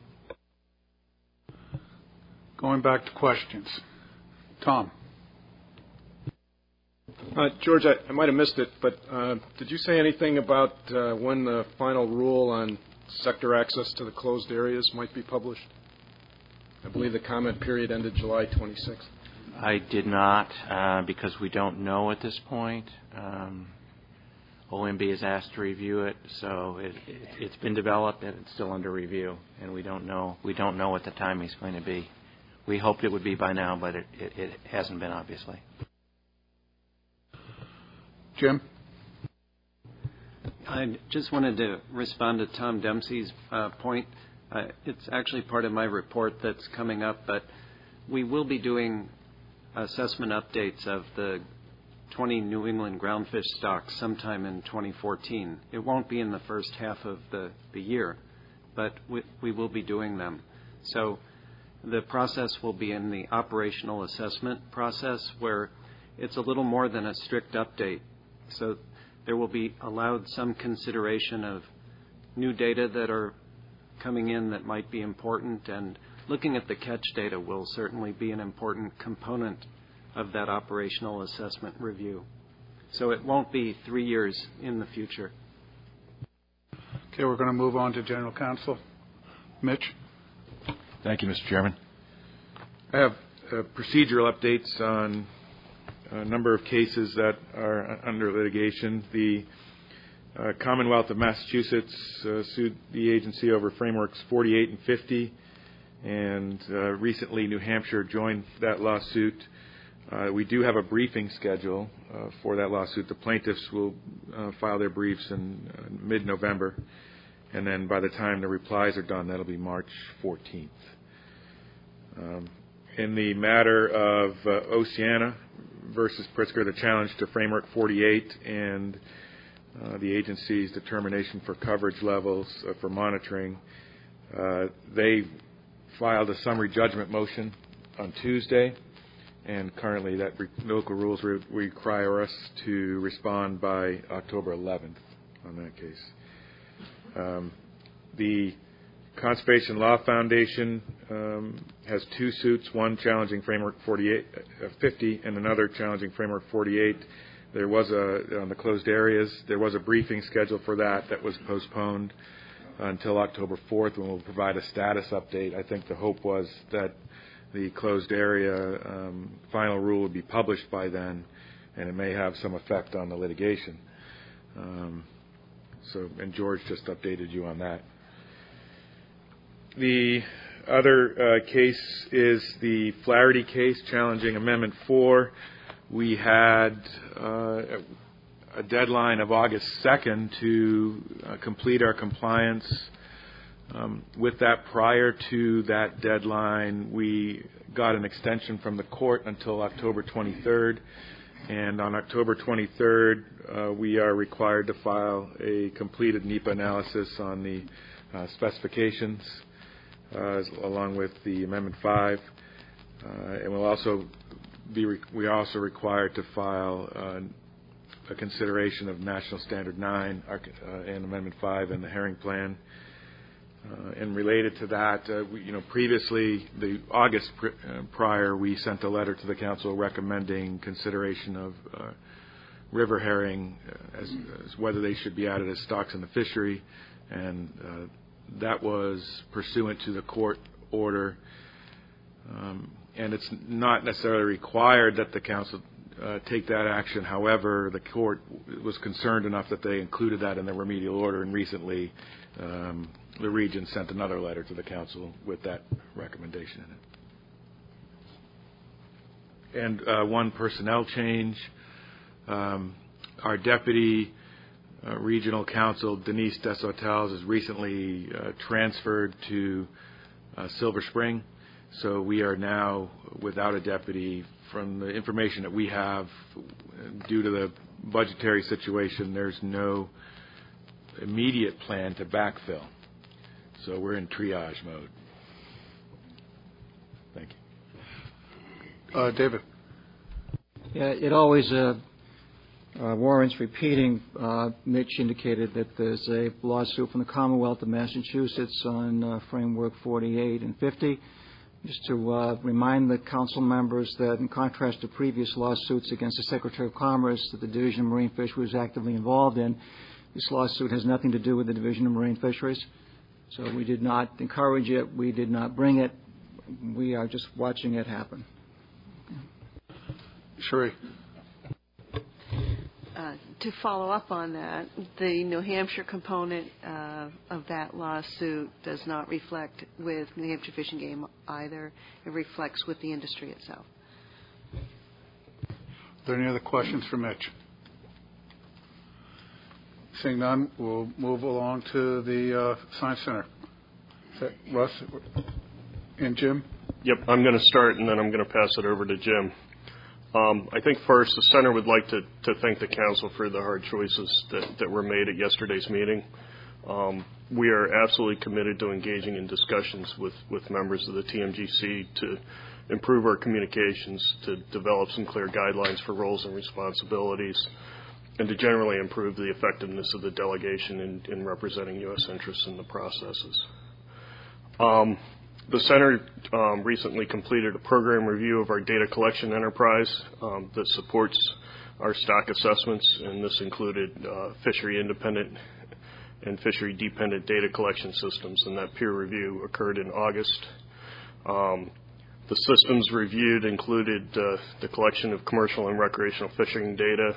Going back to questions. Tom. Uh, George, I, I might have missed it, but uh, did you say anything about uh, when the final rule on sector access to the closed areas might be published? I believe the comment period ended July twenty-sixth. I did not, uh, because we don't know at this point. Um, O M B is asked to review it, so it, it, it's been developed and it's still under review, and we don't know. We don't know what the timing is going to be. We hoped it would be by now, but it, it, it hasn't been, obviously. Jim? I just wanted to respond to Tom Dempsey's uh, point. Uh, it's actually part of my report that's coming up, but we will be doing assessment updates of the twenty New England groundfish stocks sometime in twenty fourteen. It won't be in the first half of the, the year, but we, we will be doing them. So the process will be in the operational assessment process, where it's a little more than a strict update. So there will be allowed some consideration of new data that are coming in that might be important, and looking at the catch data will certainly be an important component of that operational assessment review. So it won't be three years in the future. Okay, we're going to move on to General Counsel. Mitch? Thank you, Mister Chairman. I have uh, procedural updates on a number of cases that are under litigation. The uh, Commonwealth of Massachusetts uh, sued the agency over frameworks forty-eight and fifty, and uh, recently New Hampshire joined that lawsuit. Uh, we do have a briefing schedule uh, for that lawsuit. The plaintiffs will uh, file their briefs in uh, mid-November, and then by the time the replies are done, that'll be March fourteenth. Um, in the matter of uh, Oceana versus Pritzker, the challenge to Framework forty-eight and uh, the agency's determination for coverage levels uh, for monitoring, uh, they filed a summary judgment motion on Tuesday, and currently that re- local rules re- require us to respond by October eleventh on that case. Um, the Conservation Law Foundation um, has two suits, one challenging Framework forty-eight, uh, fifty and another challenging Framework forty-eight. There was a, on the closed areas, there was a briefing scheduled for that that was postponed until October fourth, when we'll provide a status update. I think the hope was that the closed area um, final rule would be published by then, and it may have some effect on the litigation. Um, so, and George just updated you on that. The other uh, case is the Flaherty case challenging Amendment four. We had uh, a deadline of August second to uh, complete our compliance. Um, with that, prior to that deadline, we got an extension from the court until October twenty-third. And on October twenty-third, uh, we are required to file a completed NEPA analysis on the uh, specifications. uh, along with the Amendment five. Uh, and we'll also be re- we are also required to file uh, a consideration of National Standard nine uh, and Amendment five and the Herring Plan. Uh, and related to that, uh, we, you know, previously, the August pr- uh, prior, we sent a letter to the council recommending consideration of uh, river herring uh, as, as whether they should be added as stocks in the fishery, and uh, that was pursuant to the court order. Um, and it's not necessarily required that the council uh, take that action. However, the court was concerned enough that they included that in the remedial order, and recently um, the region sent another letter to the council with that recommendation in it. And uh, one personnel change. Um, our deputy uh, regional counsel, Denise Deshotels, has recently uh, transferred to uh, Silver Spring. So we are now without a deputy. From the information that we have, due to the budgetary situation, there's no immediate plan to backfill. So we're in triage mode. Thank you. Uh, David. Yeah, it always uh, uh, warrants repeating. Uh, Mitch indicated that there's a lawsuit from the Commonwealth of Massachusetts on uh, Framework forty-eight and fifty. Just to uh, remind the council members that in contrast to previous lawsuits against the Secretary of Commerce that the Division of Marine Fisheries was actively involved in, this lawsuit has nothing to do with the Division of Marine Fisheries. So we did not encourage it. We did not bring it. We are just watching it happen. Sheree. Uh, to follow up on that, the New Hampshire component uh, of that lawsuit does not reflect with New Hampshire Fish and Game either. It reflects with the industry itself. Are there any other questions for Mitch? Seeing none, we'll move along to the uh, Science Center. Is that Russ and Jim? Yep, I'm going to start, and then I'm going to pass it over to Jim. Um, I think first, the center would like to, to thank the council for the hard choices that, that were made at yesterday's meeting. Um, we are absolutely committed to engaging in discussions with, with members of the T M G C to improve our communications, to develop some clear guidelines for roles and responsibilities, and to generally improve the effectiveness of the delegation in, in representing U S interests in the processes. Um, The center um, recently completed a program review of our data collection enterprise um, that supports our stock assessments, and this included uh, fishery independent and fishery dependent data collection systems, and that peer review occurred in August. Um, the systems reviewed included uh, the collection of commercial and recreational fishing data,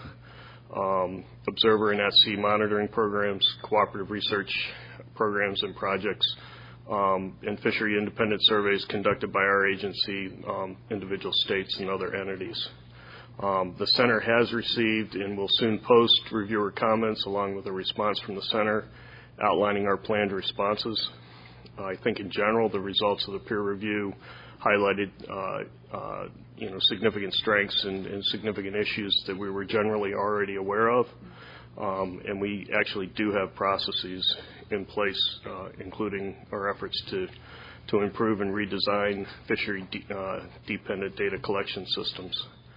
um, observer and at-sea monitoring programs, cooperative research programs and projects, Um, and fishery independent surveys conducted by our agency, um, individual states, and other entities. Um, the center has received and will soon post reviewer comments along with a response from the center outlining our planned responses. Uh, I think in general the results of the peer review highlighted uh, uh, you know, significant strengths and, and significant issues that we were generally already aware of. Um, and we actually do have processes in place, uh, including our efforts to to improve and redesign fishery de- uh, dependent data collection systems.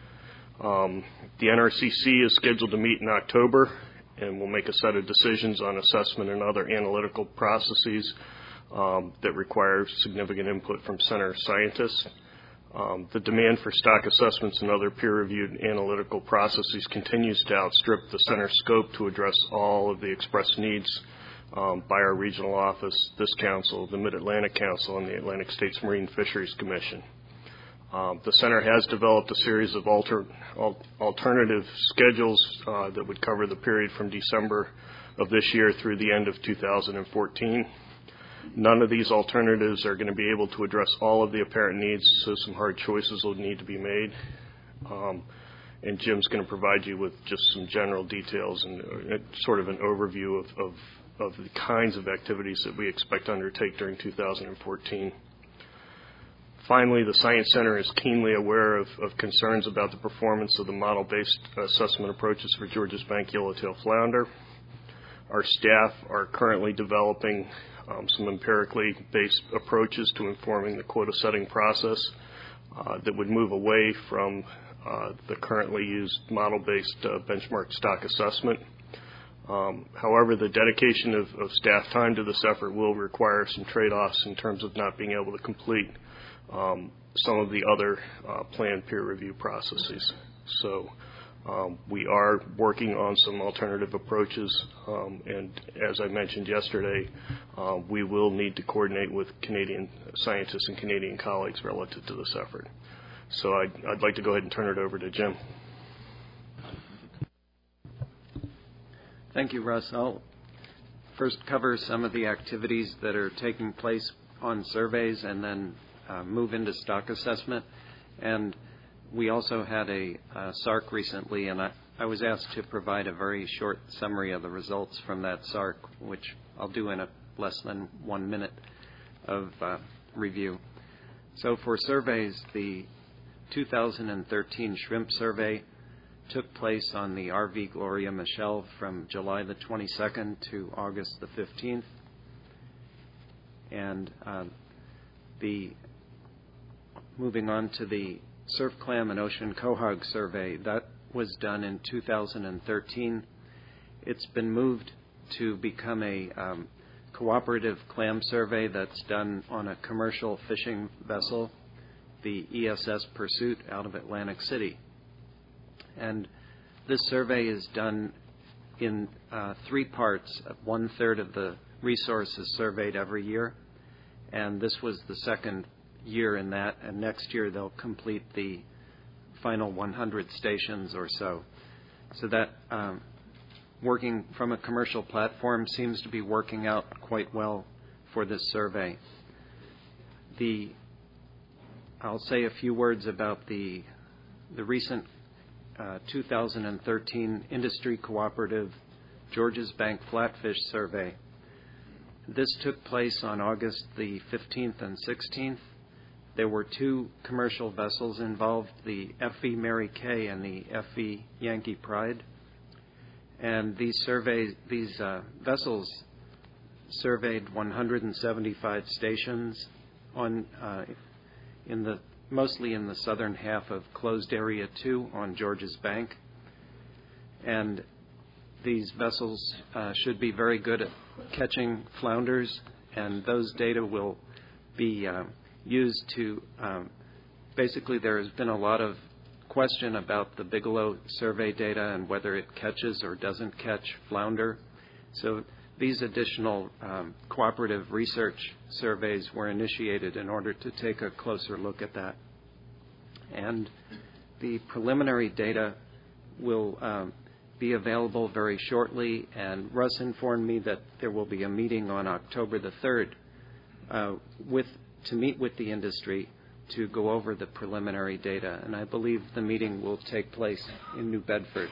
Um, the N R C C is scheduled to meet in October, and will make a set of decisions on assessment and other analytical processes um, that require significant input from center scientists. Um, the demand for stock assessments and other peer-reviewed analytical processes continues to outstrip the center's scope to address all of the expressed needs um, by our regional office, this council, the Mid-Atlantic Council, and the Atlantic States Marine Fisheries Commission. Um, the center has developed a series of alter, al- alternative schedules uh, that would cover the period from December of this year through the end of two thousand fourteen. None of these alternatives are going to be able to address all of the apparent needs, so some hard choices will need to be made. Um, and Jim's going to provide you with just some general details and uh, sort of an overview of, of, of the kinds of activities that we expect to undertake during two thousand fourteen. Finally, the Science Center is keenly aware of, of concerns about the performance of the model-based assessment approaches for Georges Bank yellowtail flounder. Our staff are currently developing um, some empirically based approaches to informing the quota setting process uh, that would move away from uh, the currently used model-based uh, benchmark stock assessment. Um, however, the dedication of, of staff time to this effort will require some trade-offs in terms of not being able to complete um, some of the other uh, planned peer review processes. So um, we are working on some alternative approaches, um, and as I mentioned yesterday, uh, we will need to coordinate with Canadian scientists and Canadian colleagues relative to this effort. So I'd, I'd like to go ahead and turn it over to Jim. Thank you, Russ. I'll first cover some of the activities that are taking place on surveys and then uh, move into stock assessment. And we also had a uh, S A R C recently, and I, I was asked to provide a very short summary of the results from that S A R C, which I'll do in a less than one minute of uh, review. So for surveys, the two thousand thirteen shrimp survey took place on the R V Gloria Michelle from July the twenty-second to August the fifteenth. And uh, the moving on to the surf clam and ocean quahog survey, that was done in two thousand thirteen. It's been moved to become a um, cooperative clam survey that's done on a commercial fishing vessel, the E S S Pursuit out of Atlantic City. And this survey is done in uh, three parts. One third of the resource is surveyed every year, and this was the second year in that, and next year they'll complete the final one hundred stations or so. So that um, working from a commercial platform seems to be working out quite well for this survey. The I'll say a few words about the the recent Uh, two thousand thirteen Industry Cooperative Georges Bank Flatfish Survey. This took place on August the fifteenth and sixteenth. There were two commercial vessels involved, the F V Mary Kay and the F V Yankee Pride. And these surveys, these uh, vessels surveyed one hundred seventy-five stations on uh, in the mostly in the southern half of closed area two on Georges Bank. And these vessels uh, should be very good at catching flounders, and those data will be uh, used to, um, basically there has been a lot of question about the Bigelow survey data and whether it catches or doesn't catch flounder. So these additional um, cooperative research surveys were initiated in order to take a closer look at that. And the preliminary data will um, be available very shortly, and Russ informed me that there will be a meeting on October the third uh, with, to meet with the industry to go over the preliminary data, and I believe the meeting will take place in New Bedford.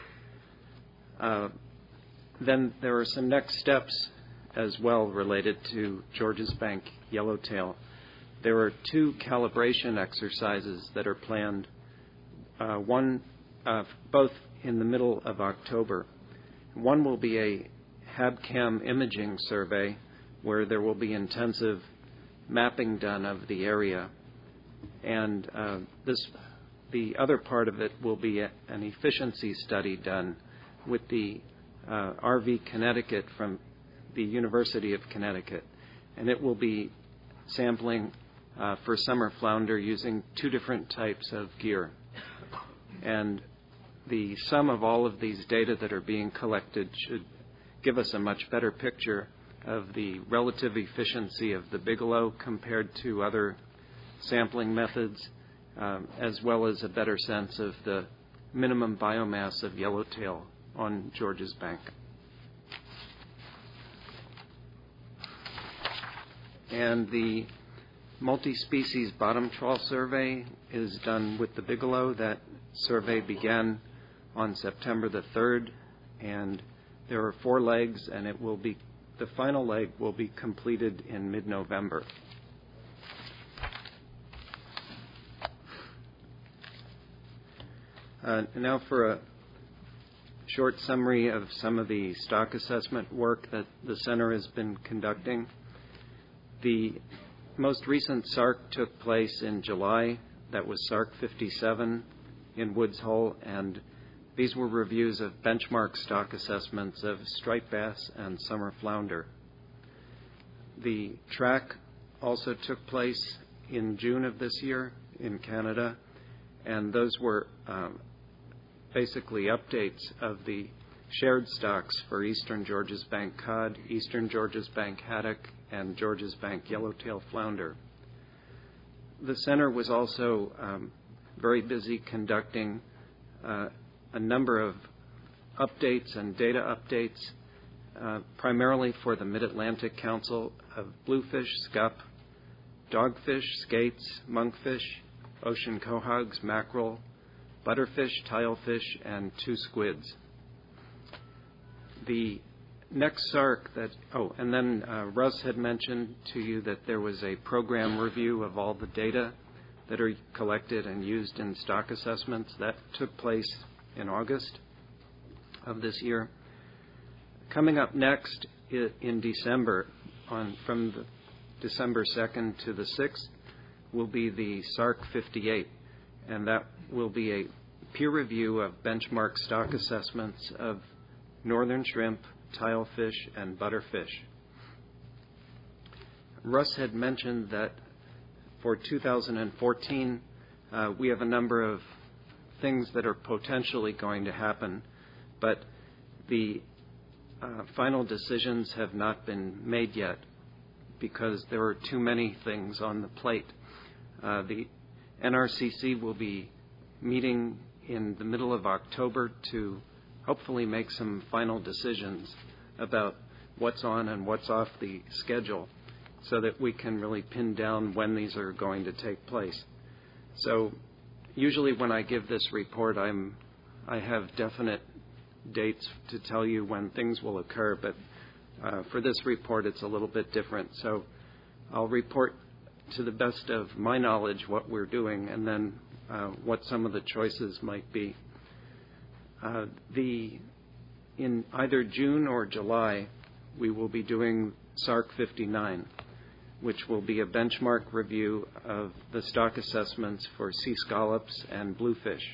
Uh, Then there are some next steps as well related to Georges Bank Yellowtail. There are two calibration exercises that are planned, uh, one uh, both in the middle of October. One will be a HabCam imaging survey where there will be intensive mapping done of the area. And uh, this, the other part of it will be a, an efficiency study done with the Uh, R V Connecticut from the University of Connecticut, and it will be sampling uh, for summer flounder using two different types of gear. And the sum of all of these data that are being collected should give us a much better picture of the relative efficiency of the Bigelow compared to other sampling methods, um, as well as a better sense of the minimum biomass of yellowtail on Georges Bank. And the multi-species bottom trawl survey is done with the Bigelow. That survey began on September the third, and there are four legs, and it will be, the final leg will be completed in mid-November. Uh, now for a short summary of some of the stock assessment work that the center has been conducting. The most recent S A R C took place in July. That was S A R C fifty-seven in Woods Hole, and these were reviews of benchmark stock assessments of striped bass and summer flounder. The track also took place in June of this year in Canada, and those were um, basically updates of the shared stocks for Eastern Georges Bank cod, Eastern Georges Bank haddock, and Georges Bank yellowtail flounder. The center was also um, very busy conducting uh, a number of updates and data updates, uh, primarily for the Mid-Atlantic Council of bluefish, scup, dogfish, skates, monkfish, ocean quahogs, mackerel, butterfish, tilefish, and two squids. The next S A R C that, oh, and then uh, Russ had mentioned to you that there was a program review of all the data that are collected and used in stock assessments. That took place in August of this year. Coming up next in December, on from the December second to the sixth, will be the S A R C fifty-eight, and that will be a peer review of benchmark stock assessments of northern shrimp, tilefish, and butterfish. Russ had mentioned that for two thousand fourteen, uh, we have a number of things that are potentially going to happen, but the uh, final decisions have not been made yet because there are too many things on the plate. Uh, the N R C C will be meeting in the middle of October to hopefully make some final decisions about what's on and what's off the schedule so that we can really pin down when these are going to take place. So usually when I give this report, I'm, I have definite dates to tell you when things will occur, but uh, for this report it's a little bit different. So I'll report to the best of my knowledge what we're doing and then uh, what some of the choices might be. Uh, the in either June or July, we will be doing S A R C fifty-nine, which will be a benchmark review of the stock assessments for sea scallops and bluefish.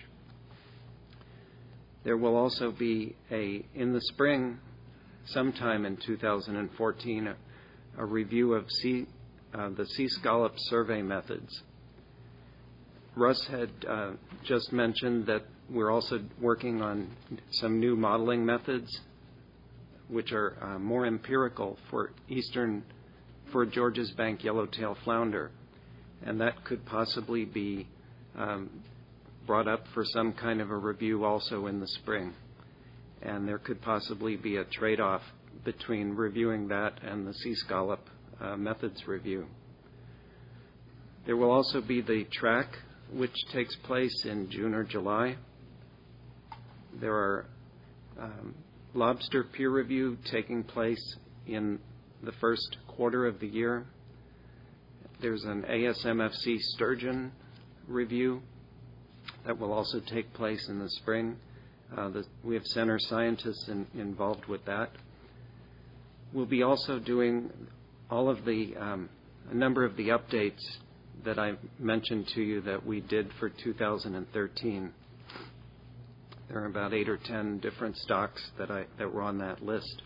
There will also be a, in the spring, sometime in two thousand fourteen, a, a review of sea, uh, the sea scallop survey methods. Russ had uh, just mentioned that we're also working on some new modeling methods, which are uh, more empirical for eastern, for Georges Bank yellowtail flounder, and that could possibly be um, brought up for some kind of a review also in the spring. And there could possibly be a trade-off between reviewing that and the sea scallop uh, methods review. There will also be the track, which takes place in June or July. There are um, lobster peer review taking place in the first quarter of the year. There's an A S M F C sturgeon review that will also take place in the spring. Uh, the, we have center scientists in, involved with that. We'll be also doing all of the, um, a number of the updates that I mentioned to you that we did for two thousand thirteen. There are about eight or ten different stocks that, I, that were on that list.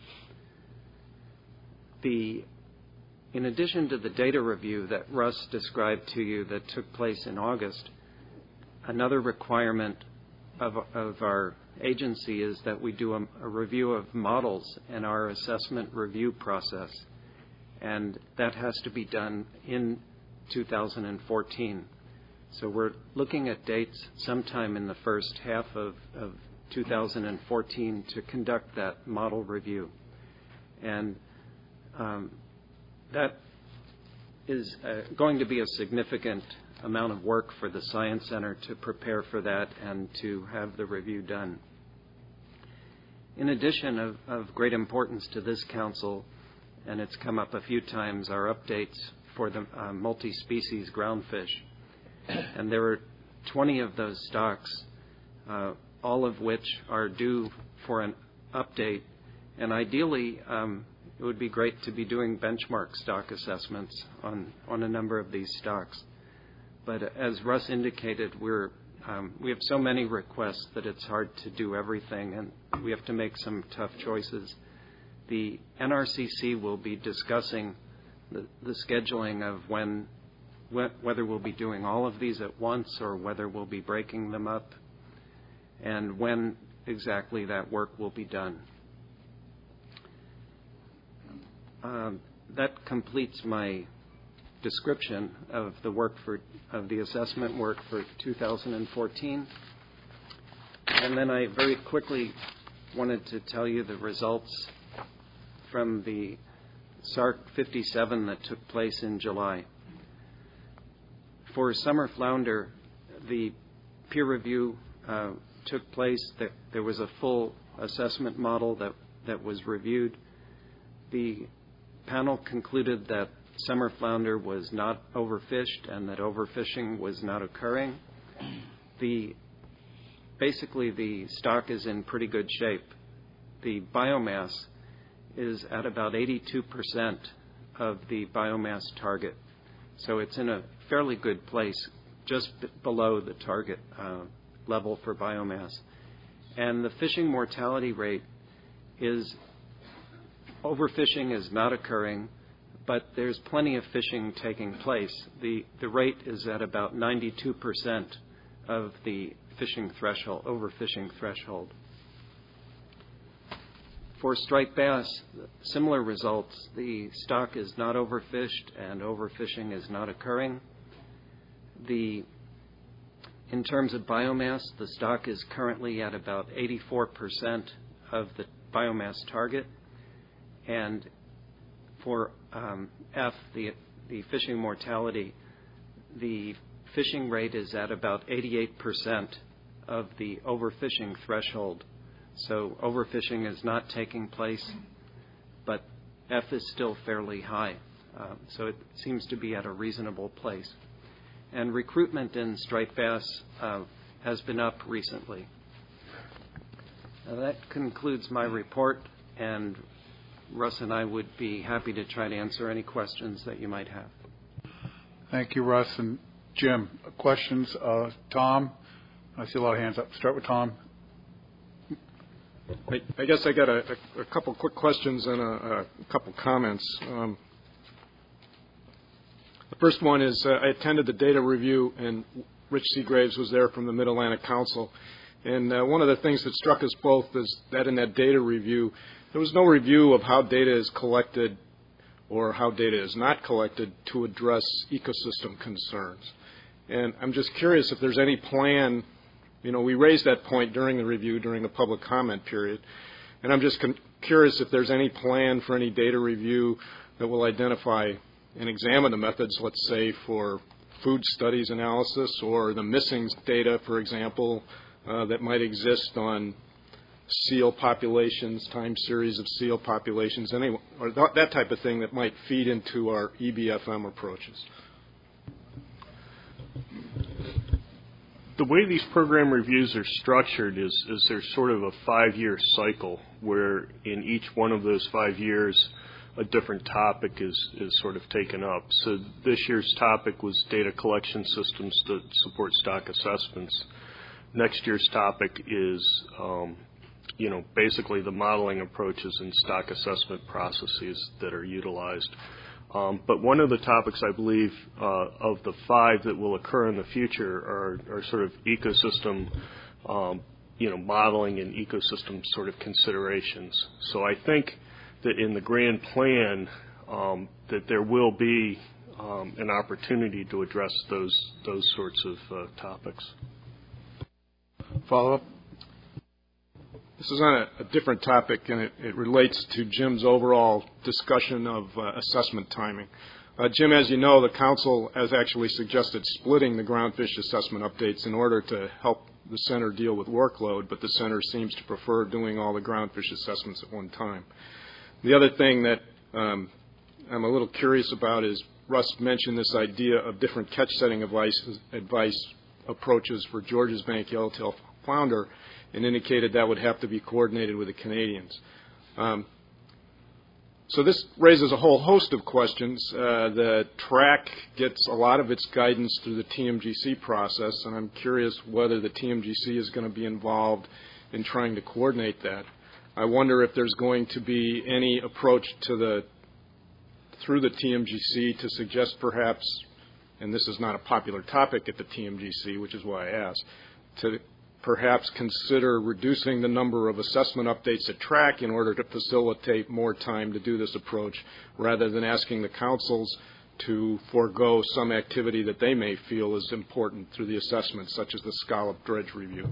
The, in addition to the data review that Russ described to you that took place in August, another requirement of, of our agency is that we do a, a review of models in our assessment review process, and that has to be done in two thousand fourteen. So we're looking at dates sometime in the first half of, of two thousand fourteen to conduct that model review. And um, that is uh, going to be a significant amount of work for the Science Center to prepare for that and to have the review done. In addition, of, of great importance to this council, and it's come up a few times, are updates for the uh, multi-species groundfish. And there are twenty of those stocks, uh, all of which are due for an update. And ideally, um, it would be great to be doing benchmark stock assessments on, on a number of these stocks. But as Russ indicated, we're, um, we have so many requests that it's hard to do everything, and we have to make some tough choices. The N R C C will be discussing the, the scheduling of when, wh- whether we'll be doing all of these at once or whether we'll be breaking them up, and when exactly that work will be done. Um, that completes my description of the work for of the assessment work for two thousand fourteen. And then I very quickly wanted to tell you the results from the S A R C fifty-seven that took place in July. For summer flounder, the peer review uh, took place. There was a full assessment model that, that was reviewed. The panel concluded that summer flounder was not overfished and that overfishing was not occurring. The basically the stock is in pretty good shape. The biomass is at about eighty-two percent of the biomass target, so it's in a fairly good place, just b- below the target uh, level for biomass. And the fishing mortality rate is overfishing is not occurring, but there's plenty of fishing taking place. The the rate is at about ninety-two percent of the fishing threshold, overfishing threshold. For striped bass, similar results. The stock is not overfished and overfishing is not occurring. The in terms of biomass, the stock is currently at about eighty-four percent of the biomass target. And for um, F, the, the fishing mortality, the fishing rate is at about eighty-eight percent of the overfishing threshold. So overfishing is not taking place, but F is still fairly high. Um, so it seems to be at a reasonable place. And recruitment in striped bass uh, has been up recently. Now that concludes my report, and Russ and I would be happy to try to answer any questions that you might have. Thank you, Russ. And Jim, questions? Uh, Tom? I see a lot of hands up. Start with Tom. I, I guess I got a, a, a couple quick questions and a, a couple comments. Um, the first one is uh, I attended the data review, and Rich Seagraves was there from the Mid-Atlantic Council. And uh, one of the things that struck us both is that in that data review, there was no review of how data is collected or how data is not collected to address ecosystem concerns. And I'm just curious if there's any plan. You know, we raised that point during the review, during the public comment period. And I'm just con- curious if there's any plan for any data review that will identify and examine the methods, let's say, for food studies analysis or the missing data, for example, uh, that might exist on seal populations, time series of seal populations, any, or th- that type of thing that might feed into our E B F M approaches. The way these program reviews are structured is, is there's sort of a five-year cycle where in each one of those five years a different topic is, is sort of taken up. So this year's topic was data collection systems to support stock assessments. Next year's topic is, um, you know, basically the modeling approaches and stock assessment processes that are utilized. Um, but one of the topics, I believe, uh, of the five that will occur in the future are, are sort of ecosystem, um, you know, modeling and ecosystem sort of considerations. So I think that in the grand plan, um, that there will be um, an opportunity to address those those sorts of uh, topics. Follow up. This is on a, a different topic, and it, it relates to Jim's overall discussion of uh, assessment timing. Uh, Jim, as you know, the Council has actually suggested splitting the groundfish assessment updates in order to help the Center deal with workload, but the Center seems to prefer doing all the groundfish assessments at one time. The other thing that um, I'm a little curious about is Russ mentioned this idea of different catch setting advice, advice approaches for Georges Bank, Yellowtail flounder, and indicated that would have to be coordinated with the Canadians. Um, so this raises a whole host of questions. Uh, the track gets a lot of its guidance through the T M G C process, and I'm curious whether the T M G C is going to be involved in trying to coordinate that. I wonder if there's going to be any approach to the through the T M G C to suggest perhaps, and this is not a popular topic at the T M G C, which is why I asked, to perhaps consider reducing the number of assessment updates at track in order to facilitate more time to do this approach, rather than asking the councils to forego some activity that they may feel is important through the assessment, such as the scallop dredge review.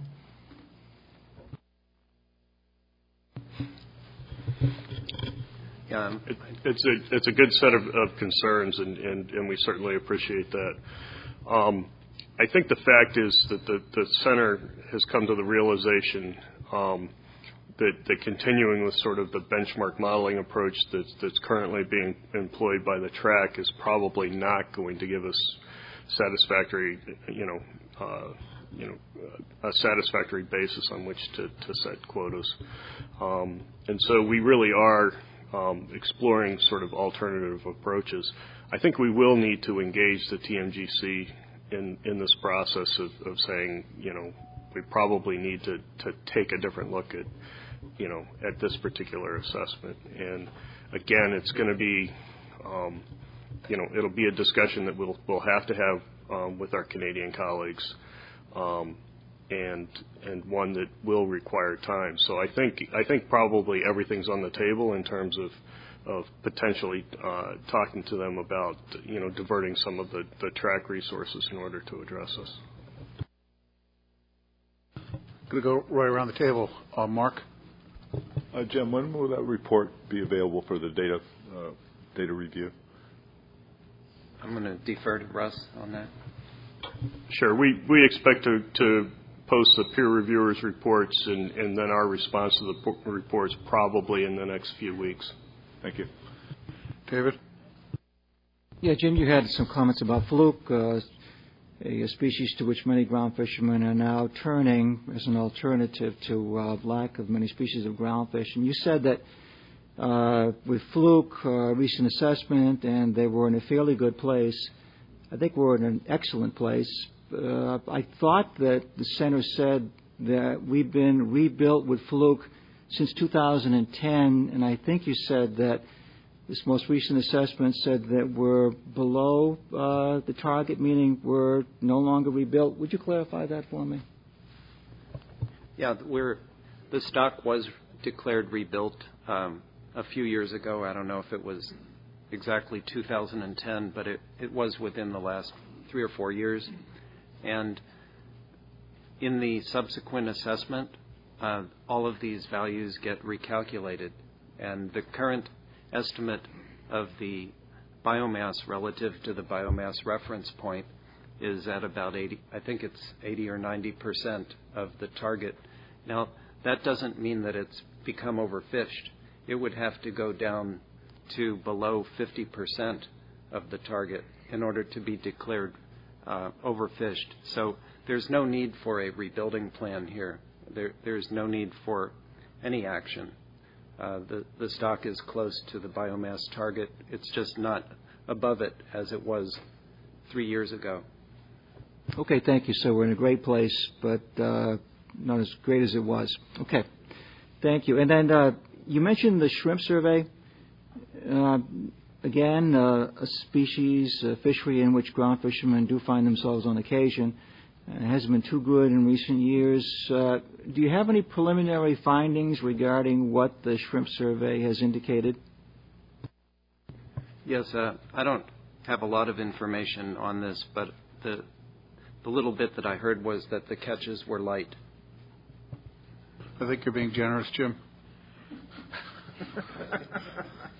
Yeah, it, it's a it's a good set of, of concerns, and, and, and we certainly appreciate that. Um, I think the fact is that the, the center has come to the realization um, that, that continuing with sort of the benchmark modeling approach that's, that's currently being employed by the track is probably not going to give us satisfactory, you know, uh, you know, a satisfactory basis on which to, to set quotas. Um, and so we really are um, exploring sort of alternative approaches. I think we will need to engage the T M G C in, in this process of, of saying, you know, we probably need to, to take a different look at, you know, at this particular assessment. And again, it's going to be, um, you know, it'll be a discussion that we'll, we'll have to have um, with our Canadian colleagues, um, and and one that will require time. So I think I think probably everything's on the table in terms of of potentially uh, talking to them about, you know, diverting some of the, the track resources in order to address this. Going to go right around the table. Uh, Mark? Uh, Jim, when will that report be available for the data uh, data review? I'm going to defer to Russ on that. Sure. We, we expect to, to post the peer reviewers' reports and, and then our response to the reports probably in the next few weeks. Thank you. David? Yeah, Jim, you had some comments about fluke, uh, a, a species to which many ground fishermen are now turning as an alternative to uh, lack of many species of groundfish. And you said that uh, with fluke, uh, recent assessment, and they were in a fairly good place. I think we're in an excellent place. Uh, I thought that the center said that we've been rebuilt with fluke since two thousand ten, and I think you said that this most recent assessment said that we're below uh, the target, meaning we're no longer rebuilt. Would you clarify that for me? Yeah, we're, the stock was declared rebuilt um, a few years ago. I don't know if it was exactly two thousand ten, but it, it was within the last three or four years. And in the subsequent assessment, uh, all of these values get recalculated. And the current estimate of the biomass relative to the biomass reference point is at about eighty, I think it's eighty or ninety percent of the target. Now, that doesn't mean that it's become overfished. It would have to go down to below fifty percent of the target in order to be declared uh, overfished. So there's no need for a rebuilding plan here. There, there's no need for any action. Uh, the, the stock is close to the biomass target. It's just not above it as it was three years ago. Okay, thank you. So we're in a great place, but uh, not as great as it was. Okay, thank you. And then uh, you mentioned the shrimp survey. Uh, again, uh, a species, a fishery in which ground fishermen do find themselves on occasion. It hasn't been too good in recent years. Uh, do you have any preliminary findings regarding what the shrimp survey has indicated? Yes, uh, I don't have a lot of information on this, but the the little bit that I heard was that the catches were light. I think you're being generous, Jim.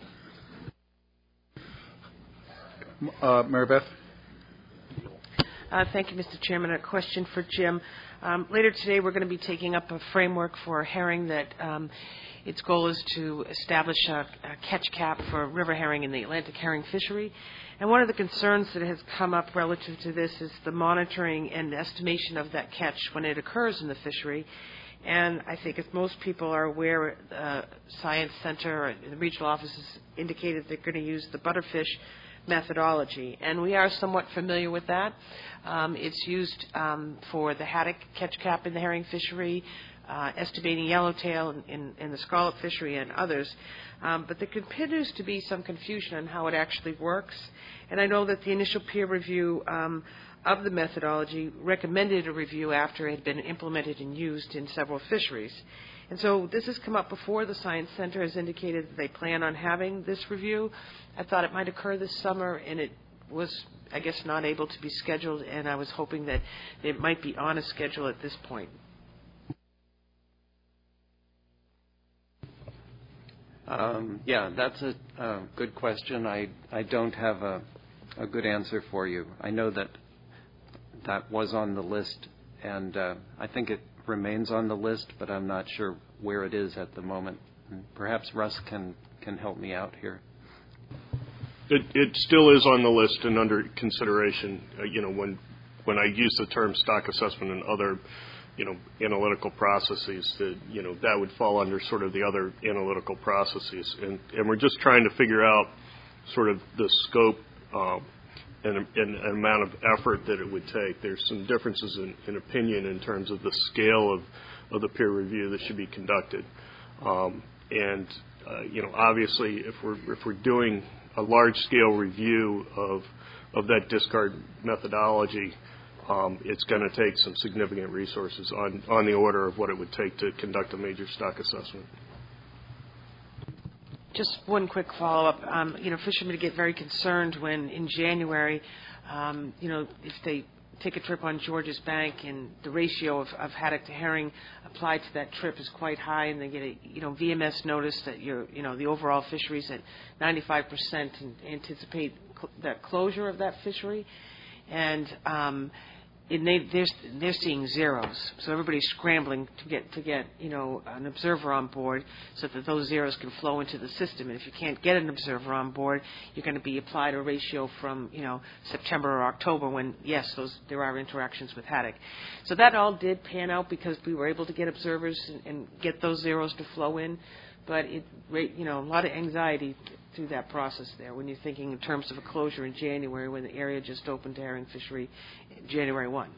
uh, Mary Beth? Uh, thank you, Mister Chairman. A question for Jim. Um, later today, we're going to be taking up a framework for herring that um, its goal is to establish a, a catch cap for river herring in the Atlantic herring fishery. And one of the concerns that has come up relative to this is the monitoring and estimation of that catch when it occurs in the fishery. And I think, as most people are aware, the uh, Science Center and the regional offices indicated they're going to use the butterfish methodology, and we are somewhat familiar with that. Um, it's used um, for the haddock catch cap in the herring fishery, uh, estimating yellowtail in, in, in the scallop fishery and others. Um, but there continues to be some confusion on how it actually works. And I know that the initial peer review um, of the methodology recommended a review after it had been implemented and used in several fisheries. And so this has come up before. The Science Center has indicated that they plan on having this review. I thought it might occur this summer, and it was, I guess, not able to be scheduled, and I was hoping that it might be on a schedule at this point. Um, yeah, that's a uh, good question. I, I don't have a, a good answer for you. I know that that was on the list, and uh, I think it remains on the list, but I'm not sure where it is at the moment. Perhaps Russ can, can help me out here. It, it still is on the list and under consideration. Uh, you know, when when I use the term stock assessment and other, you know, analytical processes, that you know that would fall under sort of the other analytical processes, and and we're just trying to figure out sort of the scope um, and, and, and amount of effort that it would take. There's some differences in, in opinion in terms of the scale of of the peer review that should be conducted, um, and uh, you know, obviously, if we're if we're doing a large-scale review of of that discard methodology, um, it's going to take some significant resources on, on the order of what it would take to conduct a major stock assessment. Just one quick follow-up. Um, you know, fishermen get very concerned when in January, um, you know, if they take a trip on George's Bank and the ratio of, of haddock to herring applied to that trip is quite high, and they get a, you know, V M S notice that you're, you know, the overall fishery's at ninety-five percent and anticipate cl- that closure of that fishery. And, um, And they, they're, they're seeing zeros, so everybody's scrambling to get to get you know an observer on board, so that those zeros can flow into the system. And if you can't get an observer on board, you're going to be applied a ratio from you know September or October, when yes, those there are interactions with haddock. So that all did pan out because we were able to get observers and, and get those zeros to flow in, but it you know a lot of anxiety through that process there when you're thinking in terms of a closure in January when the area just opened to herring fishery January first.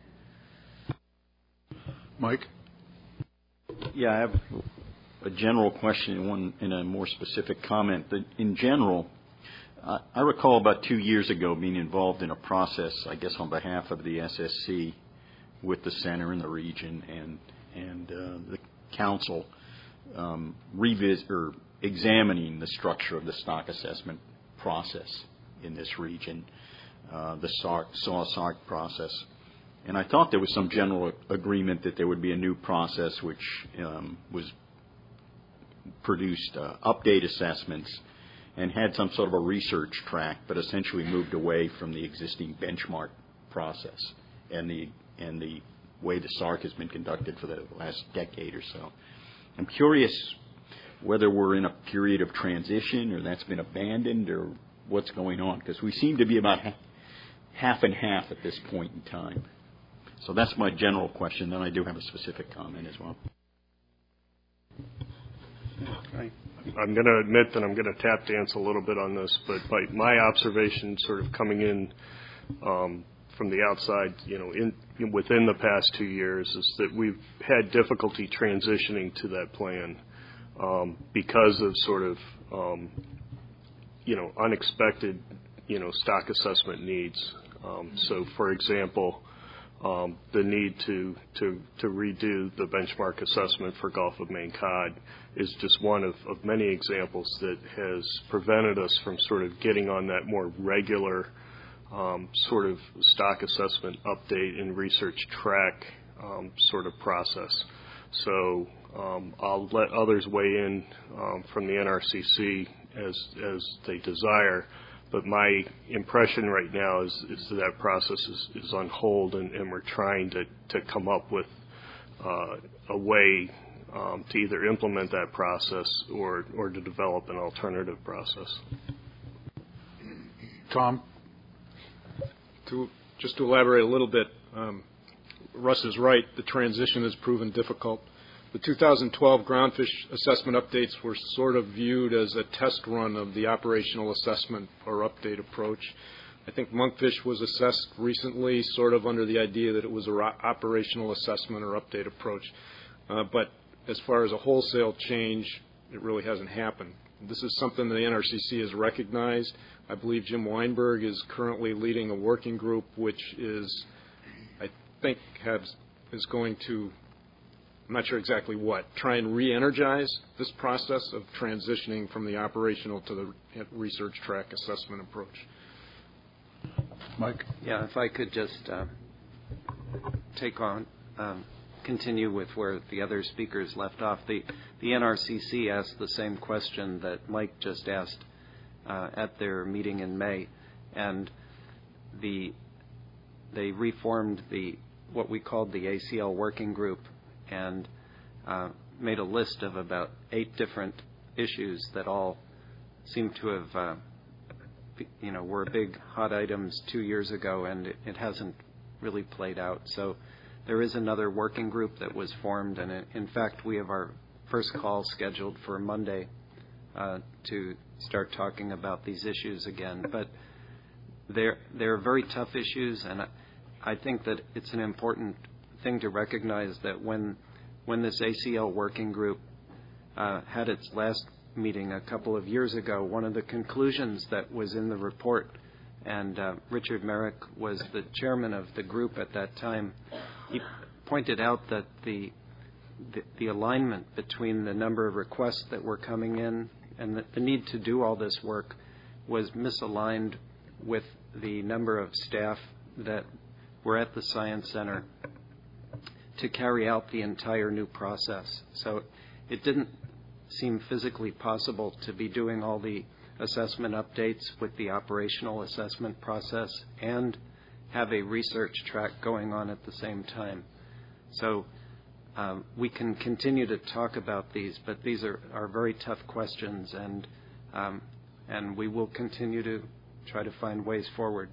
Mike? Yeah, I have a general question and one and a more specific comment. That in general, uh, I recall about two years ago being involved in a process, I guess on behalf of the S S C, with the center and the region and and uh, the council, um, revisit or examining the structure of the stock assessment process in this region, uh, the SARC, SAW-SARC process. And I thought there was some general agreement that there would be a new process which um, was produced uh, update assessments and had some sort of a research track, but essentially moved away from the existing benchmark process and the and the way the SARC has been conducted for the last decade or so. I'm curious whether we're in a period of transition or that's been abandoned or what's going on, because we seem to be about ha- half and half at this point in time. So that's my general question. Then I do have a specific comment as well. Okay. I'm going to admit that I'm going to tap dance a little bit on this, but by my observation sort of coming in um, from the outside, you know, in, in within the past two years is that we've had difficulty transitioning to that plan. Um, because of sort of, um, you know, unexpected, you know, stock assessment needs. Um, so, for example, um, the need to, to, to redo the benchmark assessment for Gulf of Maine cod is just one of, of many examples that has prevented us from sort of getting on that more regular um, sort of stock assessment update and research track um, sort of process. So um, I'll let others weigh in um, from the N R C C as as they desire, but my impression right now is, is that, that process is, is on hold, and, and we're trying to, to come up with uh, a way um, to either implement that process or, or to develop an alternative process. Tom? To, just to elaborate a little bit, um, Russ is right. The transition has proven difficult. The two thousand twelve groundfish assessment updates were sort of viewed as a test run of the operational assessment or update approach. I think monkfish was assessed recently sort of under the idea that it was an operational assessment or update approach. Uh, but as far as a wholesale change, it really hasn't happened. This is something that the N R C C has recognized. I believe Jim Weinberg is currently leading a working group which is, I think, has, is going to, I'm not sure exactly what, try and re-energize this process of transitioning from the operational to the research track assessment approach. Mike? Yeah, if I could just uh, take on, um, continue with where the other speakers left off. The, the N R C C asked the same question that Mike just asked uh, at their meeting in May, and the they reformed the what we called the A C L working group and uh, made a list of about eight different issues that all seem to have, uh, you know, were big hot items two years ago, and it, it hasn't really played out. So there is another working group that was formed, and in, in fact, we have our first call scheduled for Monday uh, to start talking about these issues again. But they're they're very tough issues, and I, I think that it's an important thing to recognize that when when this A C L working group uh, had its last meeting a couple of years ago, one of the conclusions that was in the report, and uh, Richard Merrick was the chairman of the group at that time, he pointed out that the, the the alignment between the number of requests that were coming in and the, the need to do all this work was misaligned with the number of staff that were at the Science Center to carry out the entire new process. So it didn't seem physically possible to be doing all the assessment updates with the operational assessment process and have a research track going on at the same time. So um, we can continue to talk about these, but these are, are very tough questions, and um, and we will continue to try to find ways forward.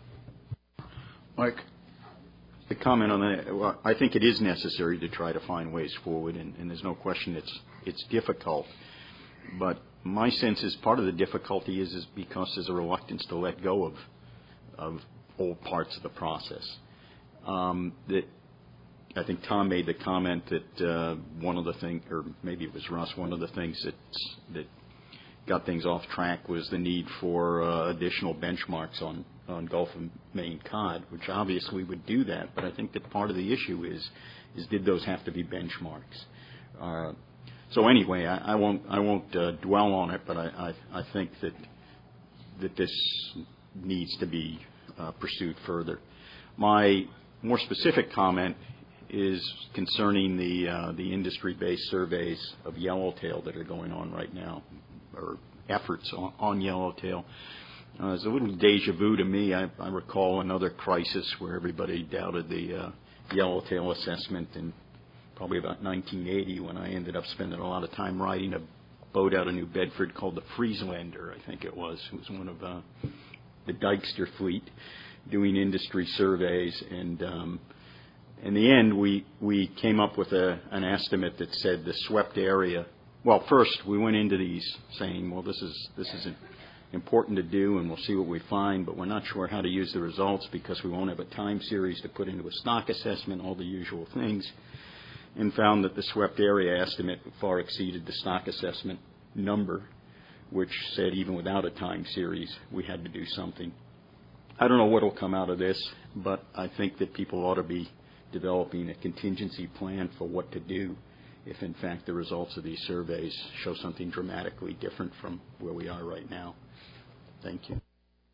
Mike? The comment on that, well, I think it is necessary to try to find ways forward, and, and there's no question it's it's difficult. But my sense is part of the difficulty is, is because there's a reluctance to let go of of old parts of the process. Um, that I think Tom made the comment that uh, one of the things, or maybe it was Russ, one of the things that that got things off track was the need for uh, additional benchmarks on, on Gulf of Maine cod, which obviously would do that. But I think that part of the issue is, is did those have to be benchmarks? Uh, so anyway, I, I won't, I won't uh, dwell on it, but I, I, I think that that this needs to be uh, pursued further. My more specific comment is concerning the uh, the industry-based surveys of yellowtail that are going on right now, or efforts on, on yellowtail. Uh, it's a little deja vu to me. I, I recall another crisis where everybody doubted the uh, yellowtail assessment in probably about nineteen eighty, when I ended up spending a lot of time riding a boat out of New Bedford called the Frieslander, I think it was. It was one of uh, the Dykster fleet doing industry surveys, and um, in the end we we came up with a, an estimate that said the swept area. Well, first we went into these saying, well, this is this is important to do, and we'll see what we find, but we're not sure how to use the results because we won't have a time series to put into a stock assessment, all the usual things, and found that the swept area estimate far exceeded the stock assessment number, which said even without a time series we had to do something. I don't know what will come out of this, but I think that people ought to be developing a contingency plan for what to do if, in fact, the results of these surveys show something dramatically different from where we are right now. Thank you.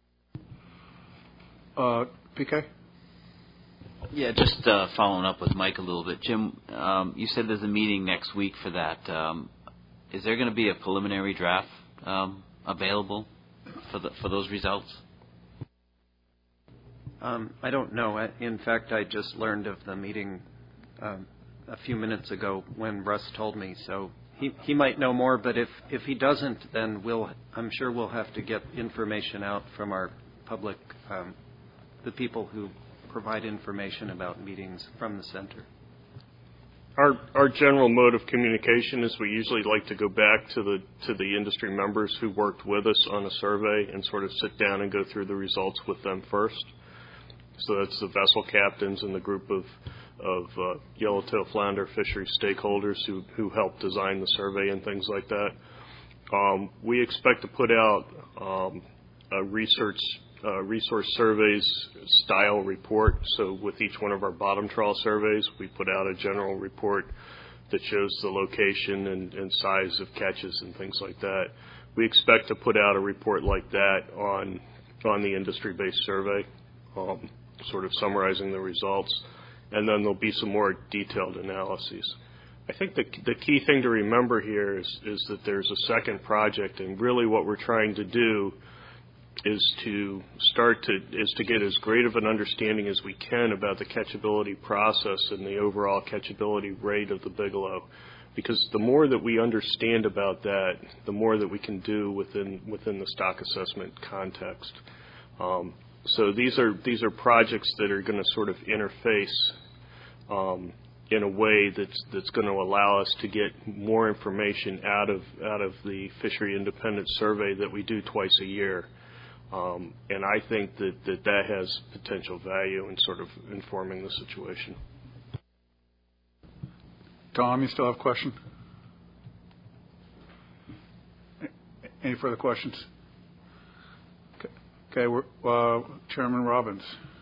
Uh, P K? Yeah, just uh, following up with Mike a little bit. Jim, um, you said there's a meeting next week for that. Um, is there going to be a preliminary draft um, available for for the, for those results? Um, I don't know. I- In fact, I just learned of the meeting um, a few minutes ago when Russ told me. So he he might know more. But if if he doesn't, then we'll I'm sure we'll have to get information out from our public, um, the people who provide information about meetings from the center. Our our general mode of communication is we usually like to go back to the to the industry members who worked with us on a survey and sort of sit down and go through the results with them first. So that's the vessel captains and the group of of uh, yellowtail flounder fishery stakeholders who who helped design the survey and things like that. Um, we expect to put out um, a research uh, resource surveys style report. So with each one of our bottom trawl surveys, we put out a general report that shows the location and, and size of catches and things like that. We expect to put out a report like that on on the industry-based survey, um, sort of summarizing the results, and then there'll be some more detailed analyses. I think the the key thing to remember here is, is that there's a second project, and really what we're trying to do is to start to is to get as great of an understanding as we can about the catchability process and the overall catchability rate of the Bigelow. Because the more that we understand about that, the more that we can do within within the stock assessment context. Um, so these are these are projects that are going to sort of interface um, in a way that's that's going to allow us to get more information out of out of the fishery independent survey that we do twice a year. Um, and I think that, that that has potential value in sort of informing the situation. Tom, you still have a question? Any further questions? Okay, okay we're, uh, Chairman Robbins.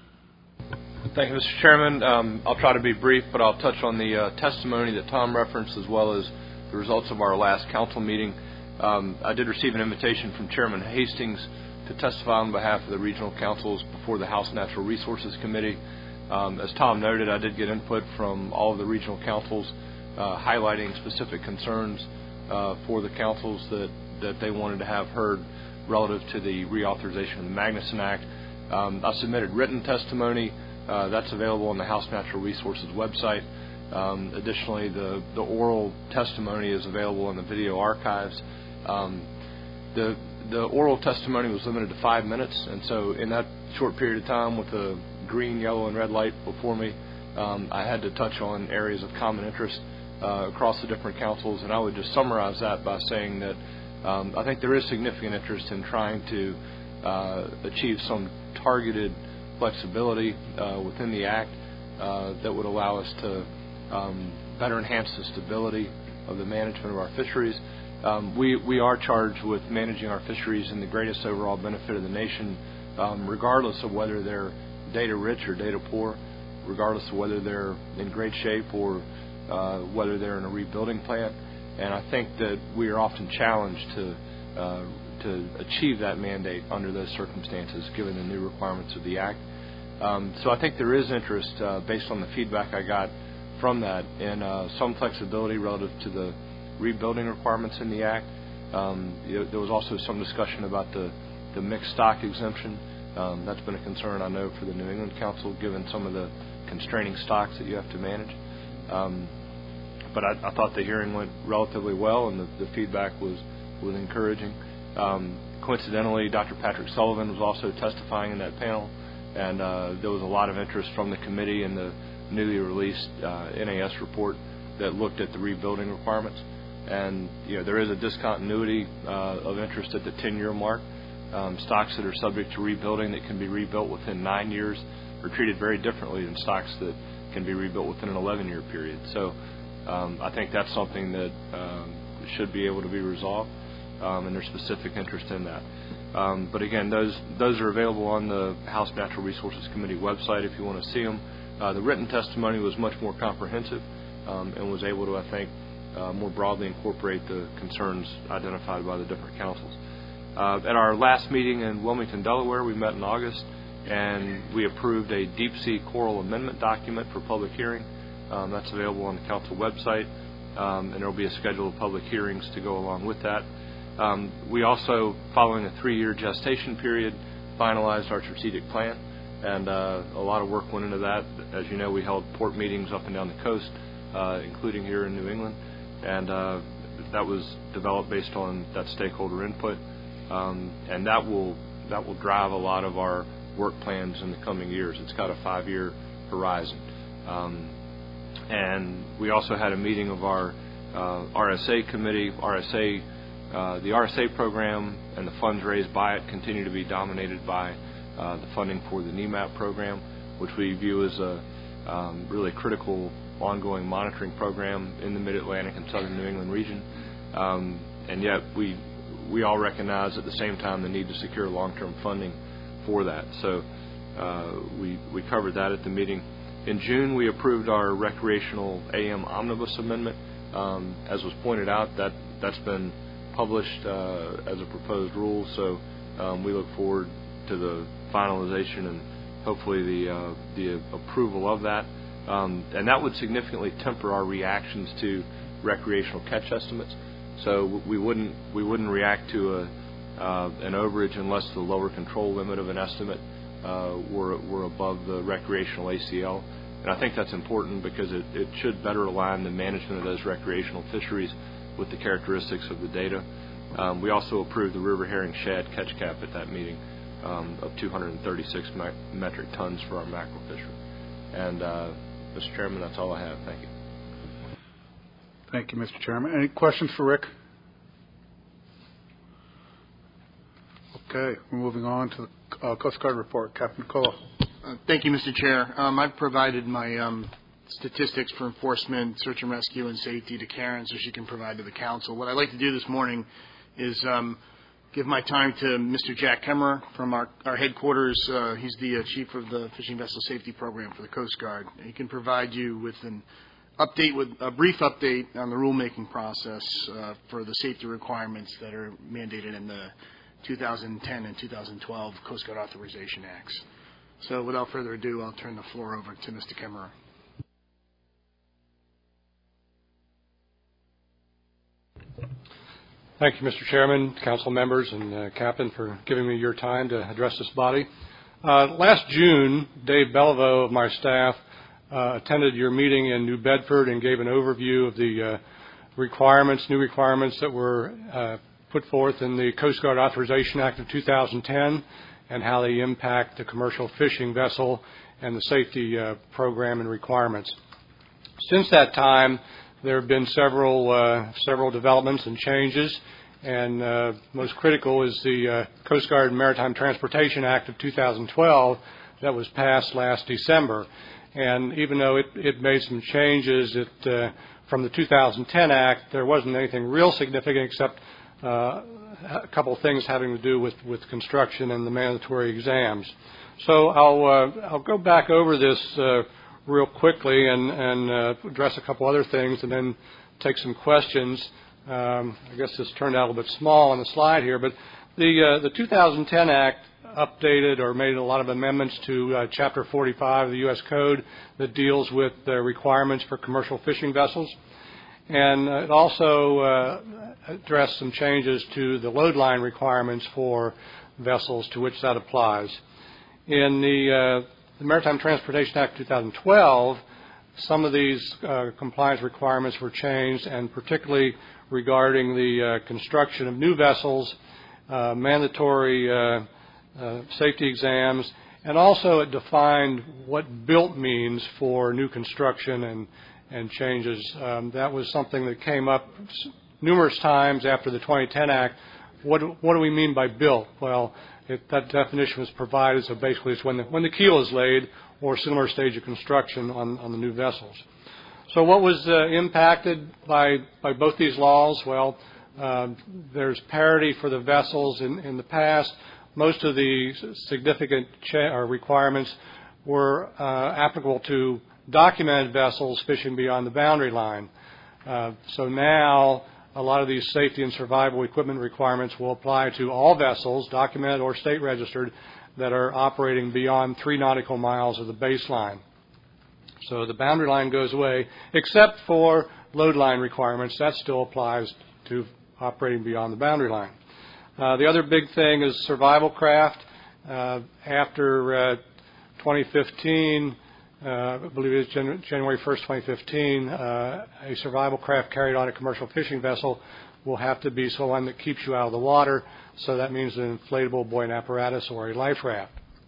Thank you, Mister Chairman. Um, I'll try to be brief, but I'll touch on the uh, testimony that Tom referenced as well as the results of our last council meeting. Um, I did receive an invitation from Chairman Hastings to testify on behalf of the regional councils before the House Natural Resources Committee. Um, as Tom noted, I did get input from all of the regional councils uh, highlighting specific concerns uh, for the councils that, that they wanted to have heard relative to the reauthorization of the Magnuson Act. Um, I submitted written testimony. Uh, that's available on the House Natural Resources website. Um, additionally, the, the oral testimony is available in the video archives. Um, the The oral testimony was limited to five minutes, and so in that short period of time with the green, yellow, and red light before me, um, I had to touch on areas of common interest uh, across the different councils, and I would just summarize that by saying that um, I think there is significant interest in trying to uh, achieve some targeted flexibility uh, within the Act uh, that would allow us to um, better enhance the stability of the management of our fisheries. Um, we, we are charged with managing our fisheries in the greatest overall benefit of the nation, um, regardless of whether they're data rich or data poor, regardless of whether they're in great shape or uh, whether they're in a rebuilding plan. And I think that we are often challenged to uh, to achieve that mandate under those circumstances, given the new requirements of the Act. Um, so I think there is interest, uh, based on the feedback I got from that, in uh, some flexibility relative to the rebuilding requirements in the Act. Um, you know, there was also some discussion about the, the mixed stock exemption. Um, that's been a concern, I know, for the New England Council, given some of the constraining stocks that you have to manage. Um, but I, I thought the hearing went relatively well, and the, the feedback was, was encouraging. Um, coincidentally, Doctor Patrick Sullivan was also testifying in that panel, and uh, there was a lot of interest from the committee in the newly released uh, N A S report that looked at the rebuilding requirements. And you know, there is a discontinuity uh, of interest at the ten-year mark. Um, stocks that are subject to rebuilding that can be rebuilt within nine years are treated very differently than stocks that can be rebuilt within an eleven-year period. So um, I think that's something that um, should be able to be resolved, um, and there's specific interest in that. Um, but again, those those are available on the House Natural Resources Committee website if you want to see them. Uh, the written testimony was much more comprehensive um, and was able to, I think, Uh, more broadly incorporate the concerns identified by the different councils. Uh, at our last meeting in Wilmington, Delaware, we met in August, and we approved a deep sea coral amendment document for public hearing. Um, that's available on the council website, um, and there will be a schedule of public hearings to go along with that. Um, we also, following a three-year gestation period, finalized our strategic plan, and uh, a lot of work went into that. As you know, we held port meetings up and down the coast, uh, including here in New England, and uh, that was developed based on that stakeholder input, um, and that will that will drive a lot of our work plans in the coming years. It's got a five-year horizon. Um, and we also had a meeting of our uh, R S A committee. R S A, uh, the R S A program and the funds raised by it continue to be dominated by uh, the funding for the N E M A P program, which we view as a um, really critical ongoing monitoring program in the Mid-Atlantic and Southern New England region. Um, and yet we we all recognize at the same time the need to secure long-term funding for that. So uh, we we covered that at the meeting. In June, we approved our recreational A M omnibus amendment. Um, as was pointed out, that that's been published uh, as a proposed rule. So um, we look forward to the finalization and hopefully the uh, the approval of that. Um, and that would significantly temper our reactions to recreational catch estimates. So we wouldn't we wouldn't react to a uh, an overage unless the lower control limit of an estimate uh, were were above the recreational A C L. And I think that's important because it, it should better align the management of those recreational fisheries with the characteristics of the data. Um, we also approved the river herring shad catch cap at that meeting um, of two hundred thirty-six me- metric tons for our mackerel fishery. And uh, Mister Chairman, that's all I have. Thank you. Thank you, Mister Chairman. Any questions for Rick? Okay, we're moving on to the uh, Coast Guard report. Captain Nicola. Uh, thank you, Mister Chair. Um, I've provided my um, statistics for enforcement, search and rescue, and safety to Karen so she can provide to the council. What I'd like to do this morning is um, give my time to Mister Jack Kemmerer from our, our headquarters. Uh, he's the uh, chief of the Fishing Vessel Safety Program for the Coast Guard. He can provide you with an update, with a brief update on the rulemaking process uh, for the safety requirements that are mandated in the two thousand ten and two thousand twelve Coast Guard Authorization Acts. So without further ado, I'll turn the floor over to Mister Kemmerer. Thank you, Mister Chairman, council members, and uh, Captain, for giving me your time to address this body. Uh, last June, Dave Bellevaux of my staff uh, attended your meeting in New Bedford and gave an overview of the uh, requirements, new requirements that were uh, put forth in the Coast Guard Authorization Act of two thousand ten and how they impact the commercial fishing vessel and the safety uh, program and requirements. Since that time, there have been several uh, several developments and changes, and uh, most critical is the uh, Coast Guard Maritime Transportation Act of two thousand twelve that was passed last December. And even though it, it made some changes it, uh, from the two thousand ten Act, there wasn't anything real significant except uh, a couple of things having to do with, with construction and the mandatory exams. So I'll uh, I'll go back over this uh, real quickly and, and uh, address a couple other things and then take some questions. Um, I guess this turned out a little bit small on the slide here, but the uh, the two thousand ten Act updated or made a lot of amendments to uh, Chapter forty-five of the U S Code that deals with the requirements for commercial fishing vessels. And it also uh, addressed some changes to the load line requirements for vessels to which that applies. In the, uh, the Maritime Transportation Act two thousand twelve, some of these uh, compliance requirements were changed, and particularly regarding the uh, construction of new vessels, uh, mandatory uh, uh, safety exams, and also it defined what built means for new construction and and changes. Um, that was something that came up numerous times after the twenty ten Act. What, what do we mean by built? Well, it, that definition was provided, so basically it's when the, when the keel is laid or similar stage of construction on, on the new vessels. So what was uh, impacted by, by both these laws? Well, uh, there's parity for the vessels. In, in the past, most of the significant cha- or requirements were uh, applicable to documented vessels fishing beyond the boundary line. Uh, so now a lot of these safety and survival equipment requirements will apply to all vessels, documented or state registered, that are operating beyond three nautical miles of the baseline. So the boundary line goes away, except for load line requirements. That still applies to operating beyond the boundary line. Uh, the other big thing is survival craft. Uh, after uh, twenty fifteen, uh, I believe it is Jan- January first, twenty fifteen, uh, a survival craft carried on a commercial fishing vessel will have to be so one that keeps you out of the water. So that means an inflatable buoyant apparatus or a life raft.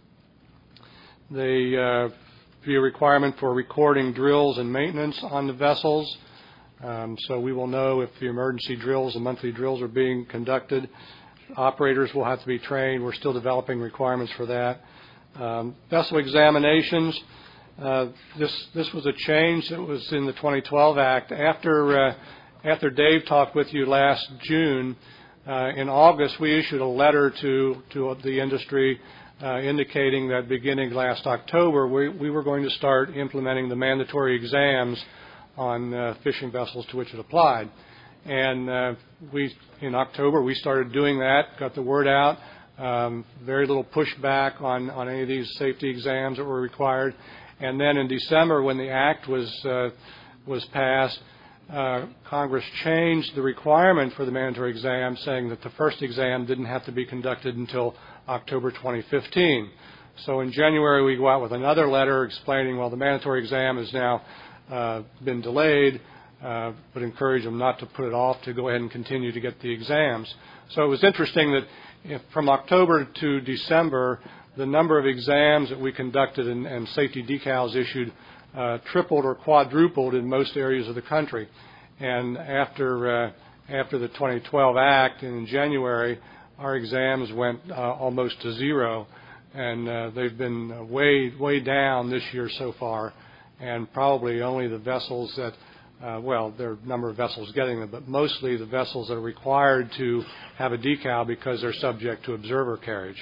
The uh, be a requirement for recording drills and maintenance on the vessels. Um, so we will know if the emergency drills and monthly drills are being conducted. Operators will have to be trained. We're still developing requirements for that. Um, vessel examinations. Uh, this this was a change that was in the twenty twelve Act. After uh, after Dave talked with you last June, uh, in August we issued a letter to to the industry uh, indicating that beginning last October we, we were going to start implementing the mandatory exams on uh, fishing vessels to which it applied. And uh, we, in October, we started doing that, got the word out. Um, very little pushback on, on any of these safety exams that were required. And then in December, when the act was uh, was passed, uh, Congress changed the requirement for the mandatory exam, saying that the first exam didn't have to be conducted until October twenty fifteen. So in January, we go out with another letter explaining, well, the mandatory exam has now uh, been delayed. Uh, but encourage them not to put it off, to go ahead and continue to get the exams. So it was interesting that if from October to December, the number of exams that we conducted and, and safety decals issued uh, tripled or quadrupled in most areas of the country. And after uh, after the twenty twelve Act in January, our exams went uh, almost to zero, and uh, they've been way way down this year so far, and probably only the vessels that Uh, well, there are a number of vessels getting them, but mostly the vessels that are required to have a decal because they're subject to observer carriage.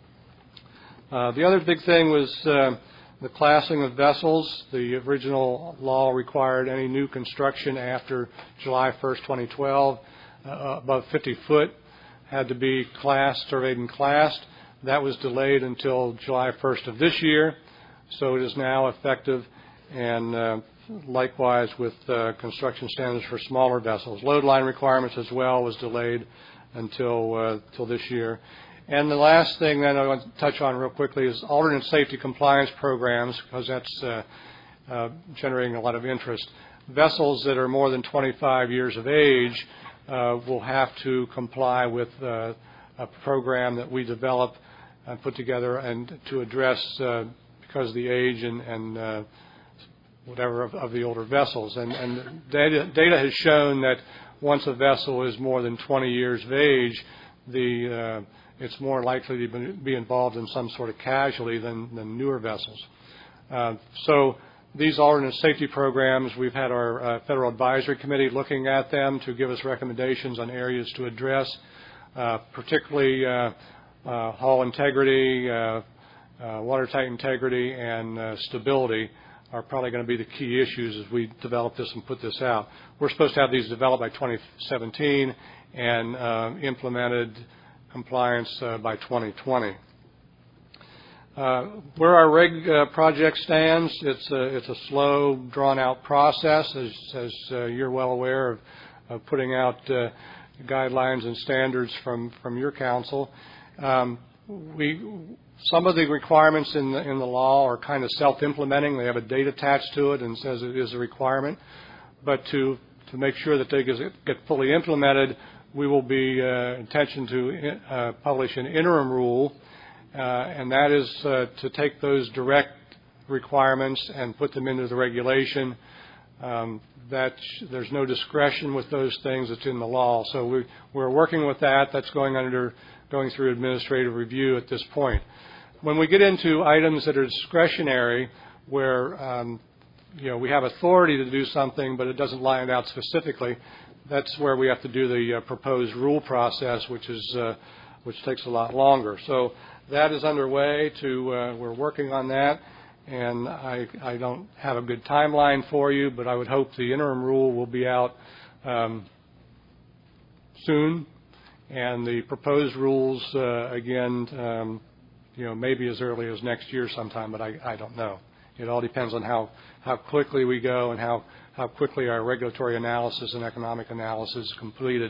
Uh, the other big thing was uh, the classing of vessels. The original law required any new construction after July first, twenty twelve, uh, above fifty foot, had to be classed, surveyed and classed. That was delayed until July first of this year, so it is now effective, and uh, likewise with uh, construction standards for smaller vessels. Load line requirements as well was delayed until uh, till this year. And the last thing that I want to touch on real quickly is alternate safety compliance programs, because that's uh, uh, generating a lot of interest. Vessels that are more than twenty-five years of age uh, will have to comply with uh, a program that we develop and put together and to address uh, because of the age and, and uh, whatever of, of the older vessels. And, and data, data has shown that once a vessel is more than twenty years of age, the uh, it's more likely to be involved in some sort of casualty than, than newer vessels. Uh, so these alternate safety programs, we've had our uh, Federal Advisory Committee looking at them to give us recommendations on areas to address, uh, particularly uh, uh, hull integrity, uh, uh, watertight integrity, and uh, stability are probably going to be the key issues as we develop this and put this out. We're supposed to have these developed by twenty seventeen and uh, implemented compliance uh, by twenty twenty. Uh, where our rig uh, project stands, it's a, it's a slow, drawn-out process, as, as uh, you're well aware of, of putting out uh, guidelines and standards from, from your council. Um, we Some of the requirements in the, in the law are kind of self-implementing. They have a date attached to it and says it is a requirement. But to, to make sure that they get, get fully implemented, we will be uh, intention to uh, publish an interim rule, uh, and that is uh, to take those direct requirements and put them into the regulation. Um, that sh- there's no discretion with those things. It's in the law. So we, we're working with that. That's going under going through administrative review at this point. When we get into items that are discretionary, where um, you know we have authority to do something, but it doesn't line it out specifically, that's where we have to do the uh, proposed rule process, which is uh, which takes a lot longer. So that is underway. To uh, we're working on that, and I I don't have a good timeline for you, but I would hope the interim rule will be out um, soon, and the proposed rules uh, again. Um, You know, maybe as early as next year sometime, but I, I don't know. It all depends on how, how quickly we go and how, how quickly our regulatory analysis and economic analysis is completed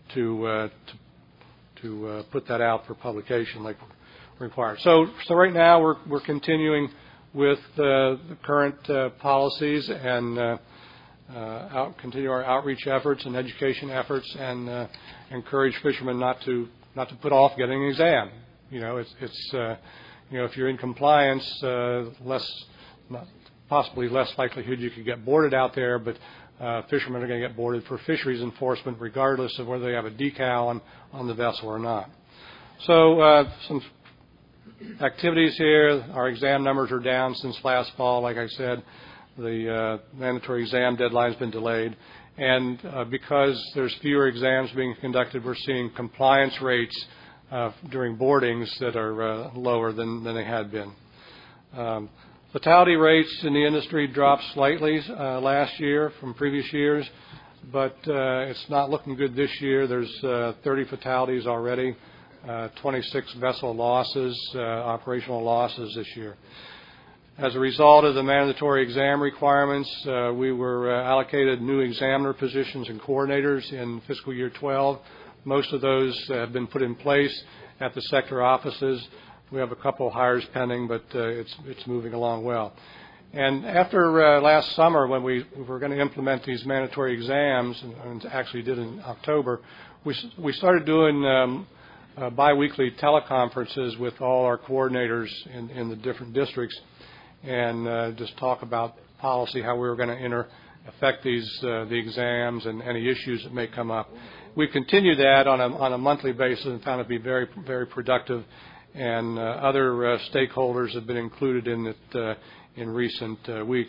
to uh, to, to uh, put that out for publication like required. So, so right now we're we're continuing with uh, the current uh, policies and uh, uh, out, continue our outreach efforts and education efforts, and uh, encourage fishermen not to not to put off getting an exam. You know, it's it's uh, you know, if you're in compliance, uh, less not, possibly less likelihood you could get boarded out there, but uh, fishermen are going to get boarded for fisheries enforcement regardless of whether they have a decal on, on the vessel or not. So uh, some activities here. Our exam numbers are down since last fall. Like I said, the uh, mandatory exam deadline has been delayed. And uh, because there's fewer exams being conducted, we're seeing compliance rates uh, during boardings that are uh, lower than, than they had been. Um, fatality rates in the industry dropped slightly uh, last year from previous years, but uh, it's not looking good this year. There's uh, thirty fatalities already, uh, twenty-six vessel losses, uh, operational losses this year. As a result of the mandatory exam requirements, uh, we were uh, allocated new examiner positions and coordinators in fiscal year twelve. Most of those have been put in place at the sector offices. We have a couple hires pending, but uh, it's it's moving along well. And after uh, last summer, when we were going to implement these mandatory exams, and, and actually did in October, we we started doing um, uh, biweekly teleconferences with all our coordinators in, in the different districts, and uh, just talk about policy, how we were going to inter affect these uh, the exams and any issues that may come up. We continue that on a on a monthly basis and found it to be very very productive. And uh, other uh, stakeholders have been included in it uh, in recent uh, weeks.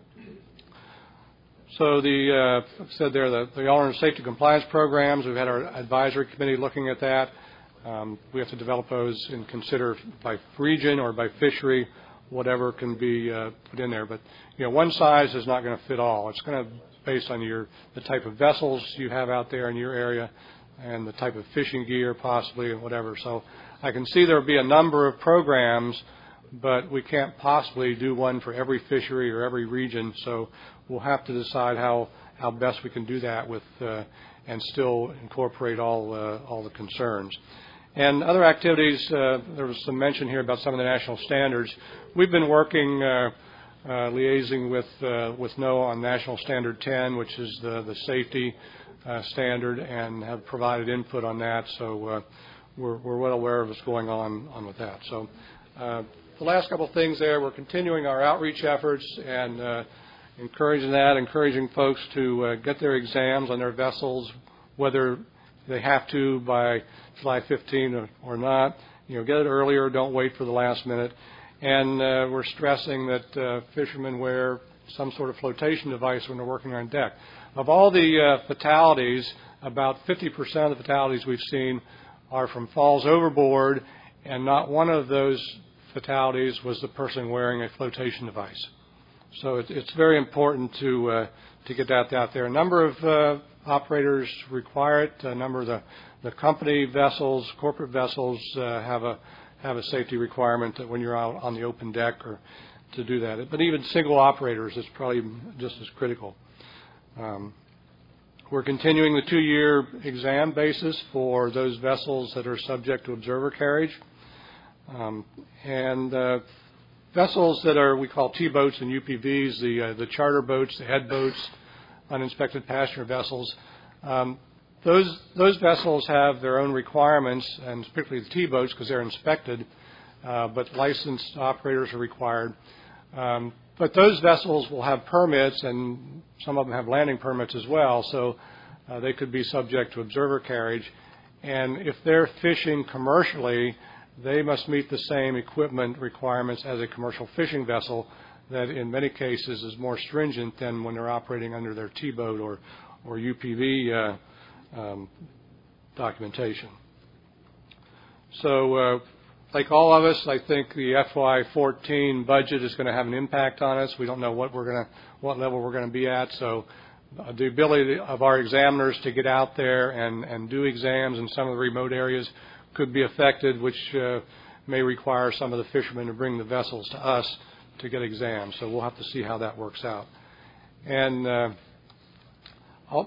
So the uh, said there the, the owner safety compliance programs. We've had our advisory committee looking at that. Um, we have to develop those and consider by region or by fishery, whatever can be uh, put in there. But you know, one size is not going to fit all. It's going to based on your the type of vessels you have out there in your area, and the type of fishing gear possibly and whatever. So I can see there will be a number of programs, but we can't possibly do one for every fishery or every region. So we'll have to decide how, how best we can do that with uh, and still incorporate all uh, all the concerns. And other activities, uh, there was some mention here about some of the national standards. We've been working, uh, uh, liaising with uh, with NOAA on National Standard ten, which is the, the safety uh, standard, and have provided input on that. So uh, We're, we're well aware of what's going on, on with that. So uh, the last couple of things there, we're continuing our outreach efforts and uh, encouraging that, encouraging folks to uh, get their exams on their vessels, whether they have to by July fifteenth or, or not. You know, get it earlier, don't wait for the last minute. And uh, we're stressing that uh, fishermen wear some sort of flotation device when they're working on deck. Of all the uh, fatalities, about fifty percent of the fatalities we've seen are from falls overboard, and not one of those fatalities was the person wearing a flotation device. So it, it's very important to uh, to get that out there. A number of uh, operators require it. A number of the, the company vessels, corporate vessels, uh, have a have a safety requirement that when you're out on the open deck or to do that. But even single operators, it's probably just as critical. Um, We're continuing the two-year exam basis for those vessels that are subject to observer carriage. Um, and uh, vessels that are, we call T-boats and U P Vs, the, uh, the charter boats, the head boats, uninspected passenger vessels. Um, those, those vessels have their own requirements, and particularly the T-boats because they're inspected, uh, but licensed operators are required. Um, But those vessels will have permits, and some of them have landing permits as well, so uh, they could be subject to observer carriage. And if they're fishing commercially, they must meet the same equipment requirements as a commercial fishing vessel that in many cases is more stringent than when they're operating under their T-boat or, or U P V uh, um, documentation. So uh, like all of us, I think the F Y fourteen budget is going to have an impact on us. We don't know what we're going to, what level we're going to be at. So uh, the ability of our examiners to get out there and, and do exams in some of the remote areas could be affected, which uh, may require some of the fishermen to bring the vessels to us to get exams. So we'll have to see how that works out. And uh, I'll,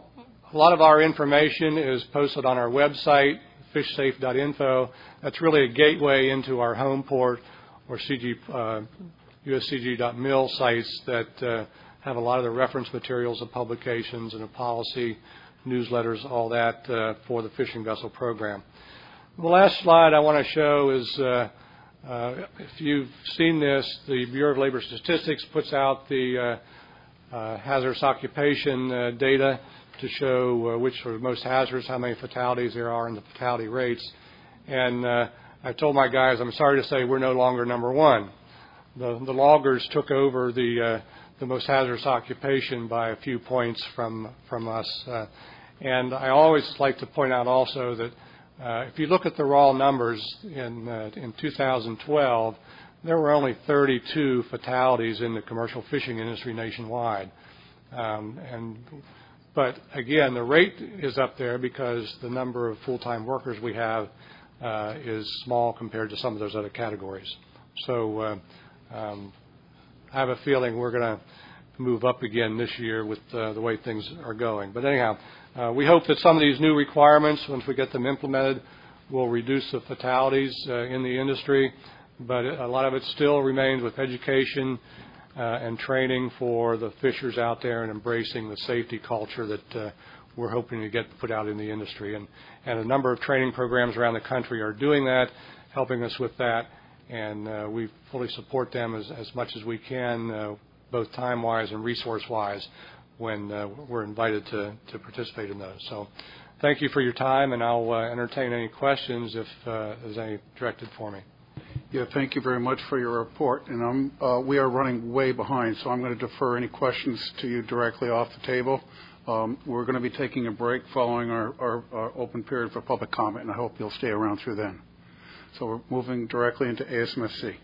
a lot of our information is posted on our website, fish safe dot info. That's really a gateway into our home port or C G, uh, U S C G dot mil sites that uh, have a lot of the reference materials of publications and of policy, newsletters, all that uh, for the fishing vessel program. The last slide I want to show is, uh, uh, if you've seen this, the Bureau of Labor Statistics puts out the uh, uh, hazardous occupation uh, data to show uh, which are most hazardous, how many fatalities there are, and the fatality rates. And uh, I told my guys, I'm sorry to say we're no longer number one. The, the loggers took over the uh, the most hazardous occupation by a few points from from us. Uh, and I always like to point out also that uh, if you look at the raw numbers in uh, in two thousand twelve, there were only thirty-two fatalities in the commercial fishing industry nationwide. Um, and but again, the rate is up there because the number of full-time workers we have uh, is small compared to some of those other categories. So. Uh, um, I have a feeling we're going to move up again this year with uh, the way things are going. But anyhow, uh, we hope that some of these new requirements, once we get them implemented, will reduce the fatalities uh, in the industry. But a lot of it still remains with education uh, and training for the fishers out there and embracing the safety culture that uh, we're hoping to get put out in the industry. And, and a number of training programs around the country are doing that, helping us with that. And uh, we fully support them as, as much as we can, uh, both time-wise and resource-wise, when uh, we're invited to, to participate in those. So thank you for your time, and I'll uh, entertain any questions if uh, there's any directed for me. Yeah, thank you very much for your report. And I'm, uh, we are running way behind, so I'm going to defer any questions to you directly off the table. Um, we're going to be taking a break following our, our, our open period for public comment, and I hope you'll stay around through then. So we're moving directly into A S M F C.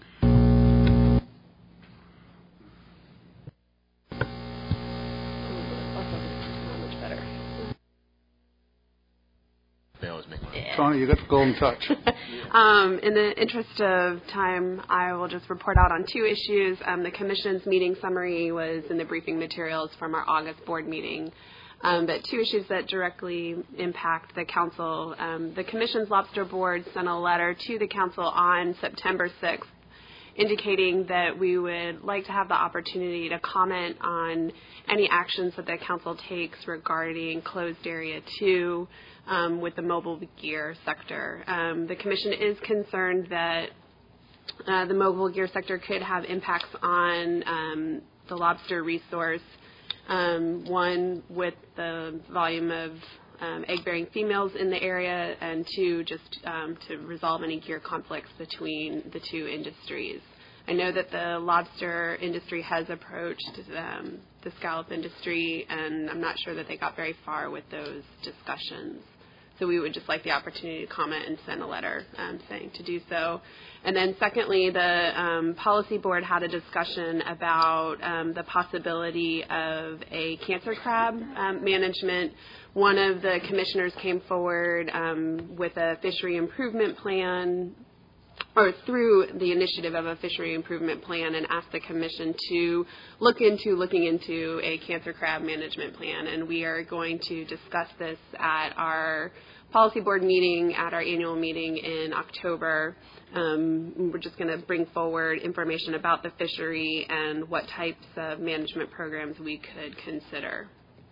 Tony, you got the golden touch. um, in the interest of time, I will just report out on two issues. Um, the Commission's meeting summary was in the briefing materials from our August board meeting. Um, but two issues that directly impact the Council. Um, the Commission's Lobster Board sent a letter to the Council on September sixth indicating that we would like to have the opportunity to comment on any actions that the Council takes regarding closed area two um, with the mobile gear sector. Um, the Commission is concerned that uh, the mobile gear sector could have impacts on um, the lobster resource. Um, one, with the volume of um, egg-bearing females in the area, and two, just um, to resolve any gear conflicts between the two industries. I know that the lobster industry has approached um, the scallop industry, and I'm not sure that they got very far with those discussions. So we would just like the opportunity to comment and send a letter um, saying to do so. And then secondly, the um, policy board had a discussion about um, the possibility of a cancer crab um, management. One of the commissioners came forward um, with a fishery improvement plan, or through the initiative of a fishery improvement plan, and asked the commission to look into looking into a cancer crab management plan. And we are going to discuss this at our policy board meeting, at our annual meeting in October. Um, we're just going to bring forward information about the fishery and what types of management programs we could consider.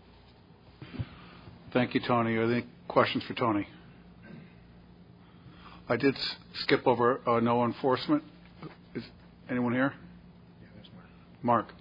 Thank you, Tony. Are there any questions for Tony? I did s- skip over uh, no enforcement. Is anyone here? Yeah, there's Mark. Mark.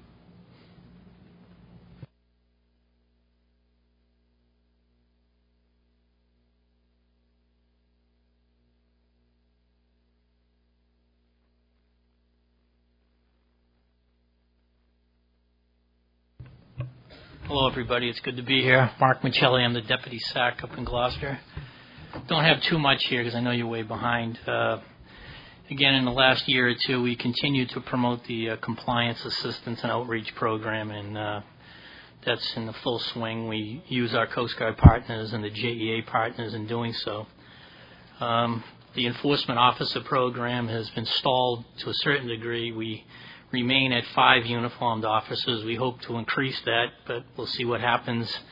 Hello, everybody. It's good to be here. Mark Michelli. I'm the Deputy S A C up in Gloucester. Don't have too much here because I know you're way behind. Uh, again, in the last year or two, we continue to promote the uh, Compliance Assistance and Outreach Program, and uh, that's in the full swing. We use our Coast Guard partners and the J E A partners in doing so. Um, the Enforcement Officer Program has been stalled to a certain degree. We remain at five uniformed officers. We hope to increase that, but we'll see what happens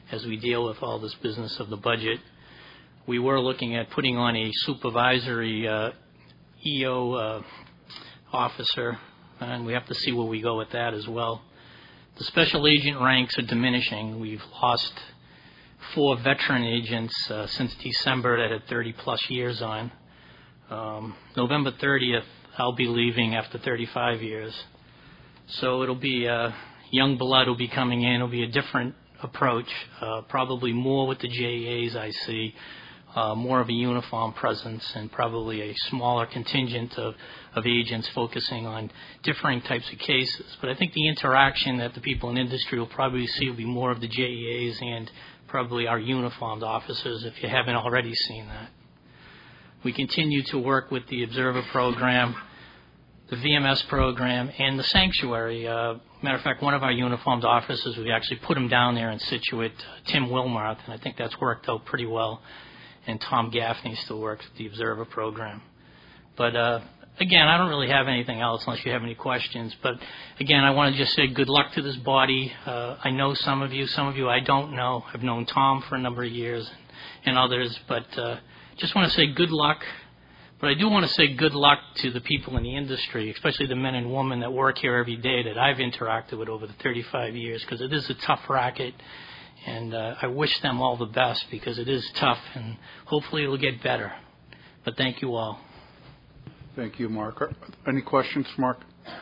as we deal with all this business of the budget. We were looking at putting on a supervisory uh, E O uh, officer, and we have to see where we go with that as well. The special agent ranks are diminishing. We've lost four veteran agents uh, since December that had thirty plus years on. Um, November thirtieth, I'll be leaving after thirty-five years. So it'll be uh, young blood will be coming in. It'll be a different approach, uh, probably more with the J E As I see, uh, more of a uniform presence, and probably a smaller contingent of, of agents focusing on differing types of cases. But I think the interaction that the people in industry will probably see will be more of the J E As and probably our uniformed officers, if you haven't already seen that. We continue to work with the Observer program, the V M S program, and the Sanctuary. Uh, matter of fact, one of our uniformed officers, we actually put him down there in Situate, uh, Tim Wilmarth, and I think that's worked out pretty well. And Tom Gaffney still works with the Observer program. But uh, again, I don't really have anything else unless you have any questions. But again, I want to just say good luck to this body. Uh, I know some of you, some of you I don't know. I've known Tom for a number of years and, and others, but uh, just want to say good luck. But I do want to say good luck to the people in the industry, especially the men and women that work here every day that I've interacted with over the thirty-five years, because it is a tough racket. And uh, I wish them all the best, because it is tough, and hopefully it will get better. But thank you all. Thank you, Mark. Any questions, Mark?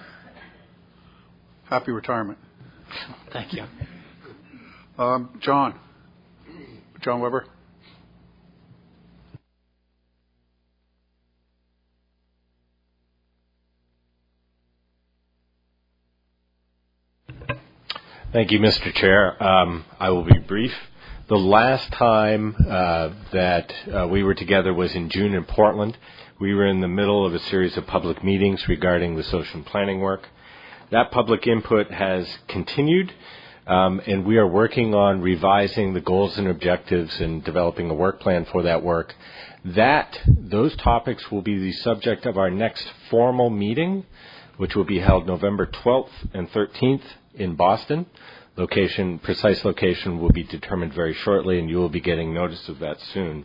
Happy retirement. Thank you. Um, John. John Weber. Thank you, Mister Chair. Um, I will be brief. The last time uh, that uh, we were together was in June in Portland. We were in the middle of a series of public meetings regarding the social planning work. That public input has continued, um, and we are working on revising the goals and objectives and developing a work plan for that work. That, those topics will be the subject of our next formal meeting, which will be held November twelfth and thirteenth in Boston. Location, precise location will be determined very shortly, and you will be getting notice of that soon.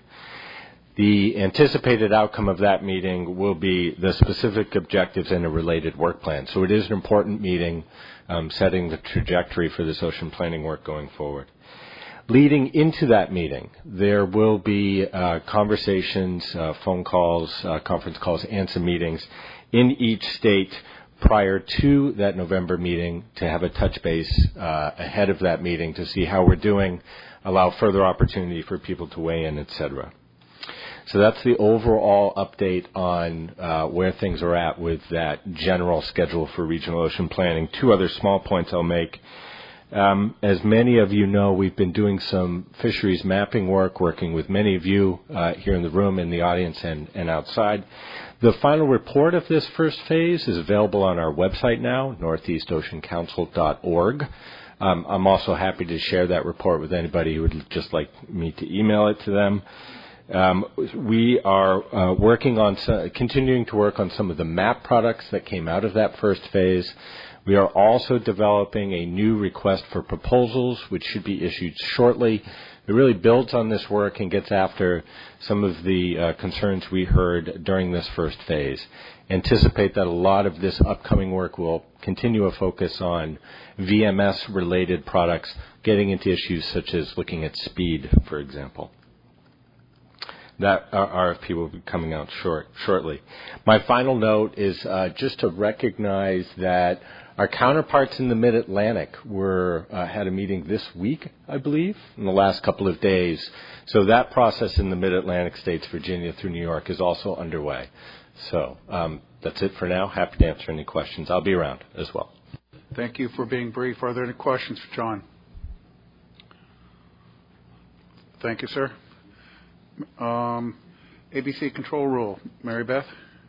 The anticipated outcome of that meeting will be the specific objectives and a related work plan. So it is an important meeting, um, setting the trajectory for this ocean planning work going forward. Leading into that meeting, there will be uh, conversations, uh, phone calls, uh, conference calls, and some meetings in each state prior to that November meeting to have a touch base uh, ahead of that meeting to see how we're doing, allow further opportunity for people to weigh in, et cetera. So that's the overall update on uh, where things are at with that general schedule for regional ocean planning. Two other small points I'll make. Um, as many of you know, we've been doing some fisheries mapping work, working with many of you uh, here in the room, in the audience, and, and outside. The final report of this first phase is available on our website now, northeast ocean council dot org. Um, I'm also happy to share that report with anybody who would just like me to email it to them. Um, we are uh, working on, some, continuing to work on some of the map products that came out of that first phase. We are also developing a new request for proposals, which should be issued shortly. It really builds on this work and gets after some of the uh, concerns we heard during this first phase. Anticipate that a lot of this upcoming work will continue a focus on V M S-related products, getting into issues such as looking at speed, for example. That R F P will be coming out short, shortly. My final note is uh, just to recognize that our counterparts in the Mid-Atlantic were uh, had a meeting this week, I believe, in the last couple of days. So that process in the Mid-Atlantic states, Virginia through New York, is also underway. So um, that's it for now. Happy to answer any questions. I'll be around as well. Thank you for being brief. Are there any questions for John? Thank you, sir. Um, A B C control rule. Mary Beth?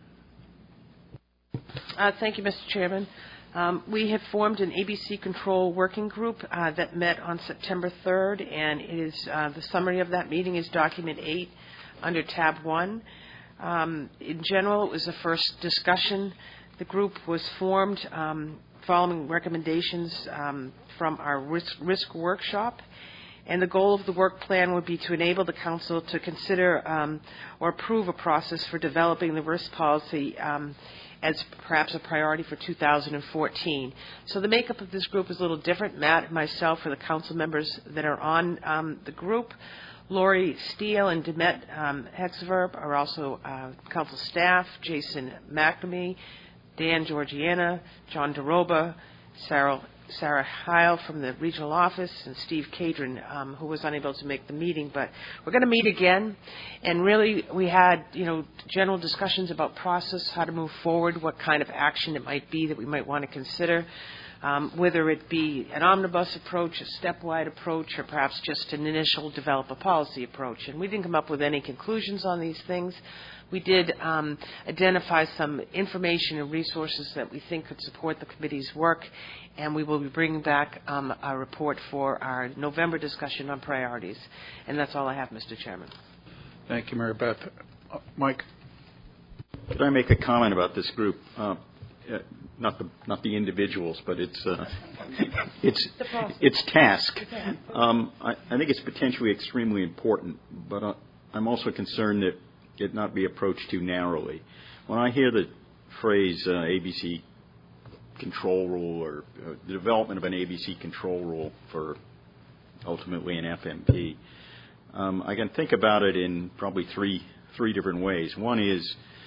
Uh, thank you, Mister Chairman. Um, we have formed an A B C control working group uh, that met on September third, and it is uh, the summary of that meeting is document eight under tab one. Um, in general, it was the first discussion. The group was formed um, following recommendations um, from our risk, risk workshop, And the goal of the work plan would be to enable the Council to consider um, or approve a process for developing the risk policy um, as perhaps a priority for two thousand fourteen. So the makeup of this group is a little different. Matt and myself are the council members that are on um, the group. Lori Steele and Demet um, Hexverb are also uh, council staff. Jason McNamee, Dan Georgiana, John DeRoba, Sarah, Sarah Heil from the regional office, and Steve Cadron, um, who was unable to make the meeting. But we're going to meet again, and really we had, you know, general discussions about process, how to move forward, what kind of action it might be that we might want to consider. Um, whether it be an omnibus approach, a stepwide approach, or perhaps just an initial develop a policy approach. And we didn't come up with any conclusions on these things. We did um, identify some information and resources that we think could support the committee's work, and we will be bringing back um, a report for our November discussion on priorities. And that's all I have, Mister Chairman. Thank you, Mary Beth. Uh, Mike? Could I make a comment about this group? Uh, Uh, not the not the individuals, but its uh, its its task. Um, I, I think it's potentially extremely important, but uh, I'm also concerned that it not be approached too narrowly. When I hear the phrase uh, A B C control rule or uh, the development of an A B C control rule for ultimately an F M P, um, I can think about it in probably three three different ways. One is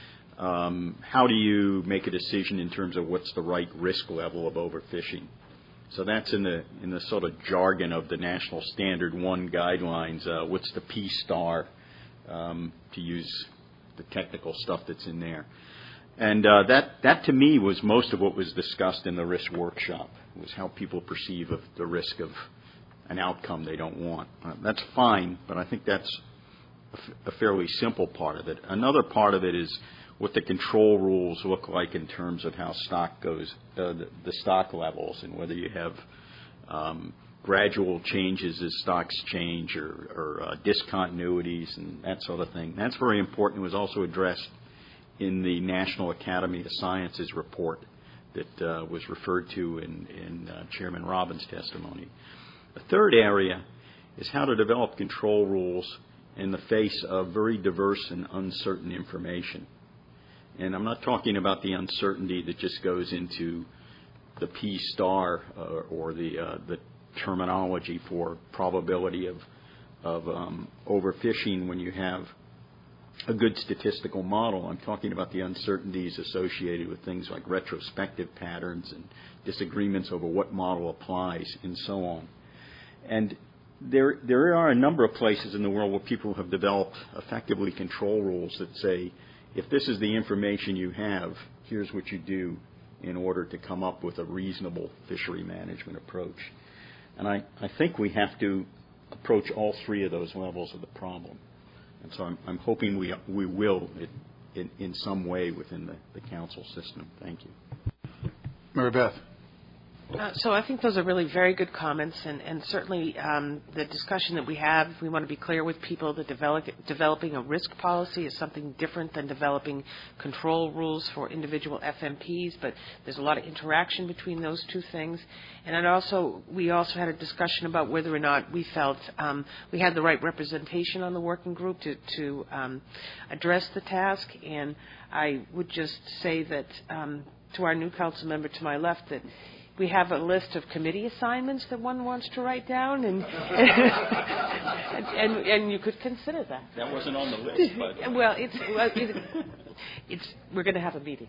Um, how do you make a decision in terms of what's the right risk level of overfishing? So that's in the in the sort of jargon of the National Standard One guidelines. Uh, what's the P star, um, to use the technical stuff that's in there? And uh, that that to me was most of what was discussed in the risk workshop. Was how people perceive of the risk of an outcome they don't want. Uh, that's fine, but I think that's a, f- a fairly simple part of it. Another part of it is what the control rules look like in terms of how stock goes, uh, the, the stock levels, and whether you have um, gradual changes as stocks change or, or uh, discontinuities and that sort of thing. That's very important. It was also addressed in the National Academy of Sciences report that uh, was referred to in, in uh, Chairman Robbins' testimony. The third area is how to develop control rules in the face of very diverse and uncertain information. And I'm not talking about the uncertainty that just goes into the P star uh, or the uh, the terminology for probability of of um, overfishing when you have a good statistical model. I'm talking about the uncertainties associated with things like retrospective patterns and disagreements over what model applies and so on. And there there are a number of places in the world where people have developed effectively control rules that say, if this is the information you have, here's what you do in order to come up with a reasonable fishery management approach. And I, I think we have to approach all three of those levels of the problem. And so I'm, I'm hoping we we will in, in, in some way within the, the council system. Thank you. Mary Beth. Uh, so I think those are really very good comments, and, and certainly um, the discussion that we have, we want to be clear with people that develop, developing a risk policy is something different than developing control rules for individual F M Ps, but there's a lot of interaction between those two things. And then also, we also had a discussion about whether or not we felt um, we had the right representation on the working group to, to um, address the task, and I would just say that um, to our new council member to my left that we have a list of committee assignments that one wants to write down, and and, and, and you could consider that. That wasn't on the list, but well, it's well, it, it's we're going to have a meeting.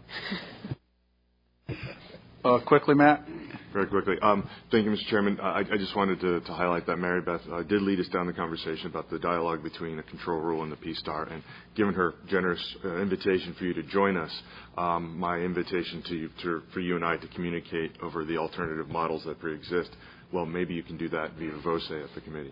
Uh, quickly, Matt. Very quickly. Um, thank you, Mister Chairman. I, I just wanted to, to highlight that Mary Beth uh, did lead us down the conversation about the dialogue between the control rule and the P star. And given her generous uh, invitation for you to join us, um, my invitation to you, to, for you and I to communicate over the alternative models that pre-exist, well, maybe you can do that via voce at the committee.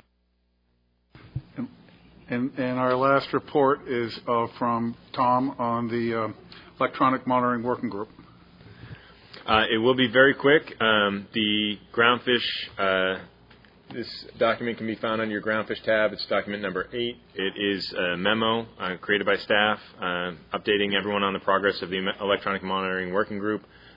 And, and our last report is uh, from Tom on the uh, electronic monitoring working group. Uh, it will be very quick. Um, the groundfish, uh, this document can be found on your groundfish tab. It's document number eight. It is a memo uh, created by staff uh, updating everyone on the progress of the electronic monitoring working group.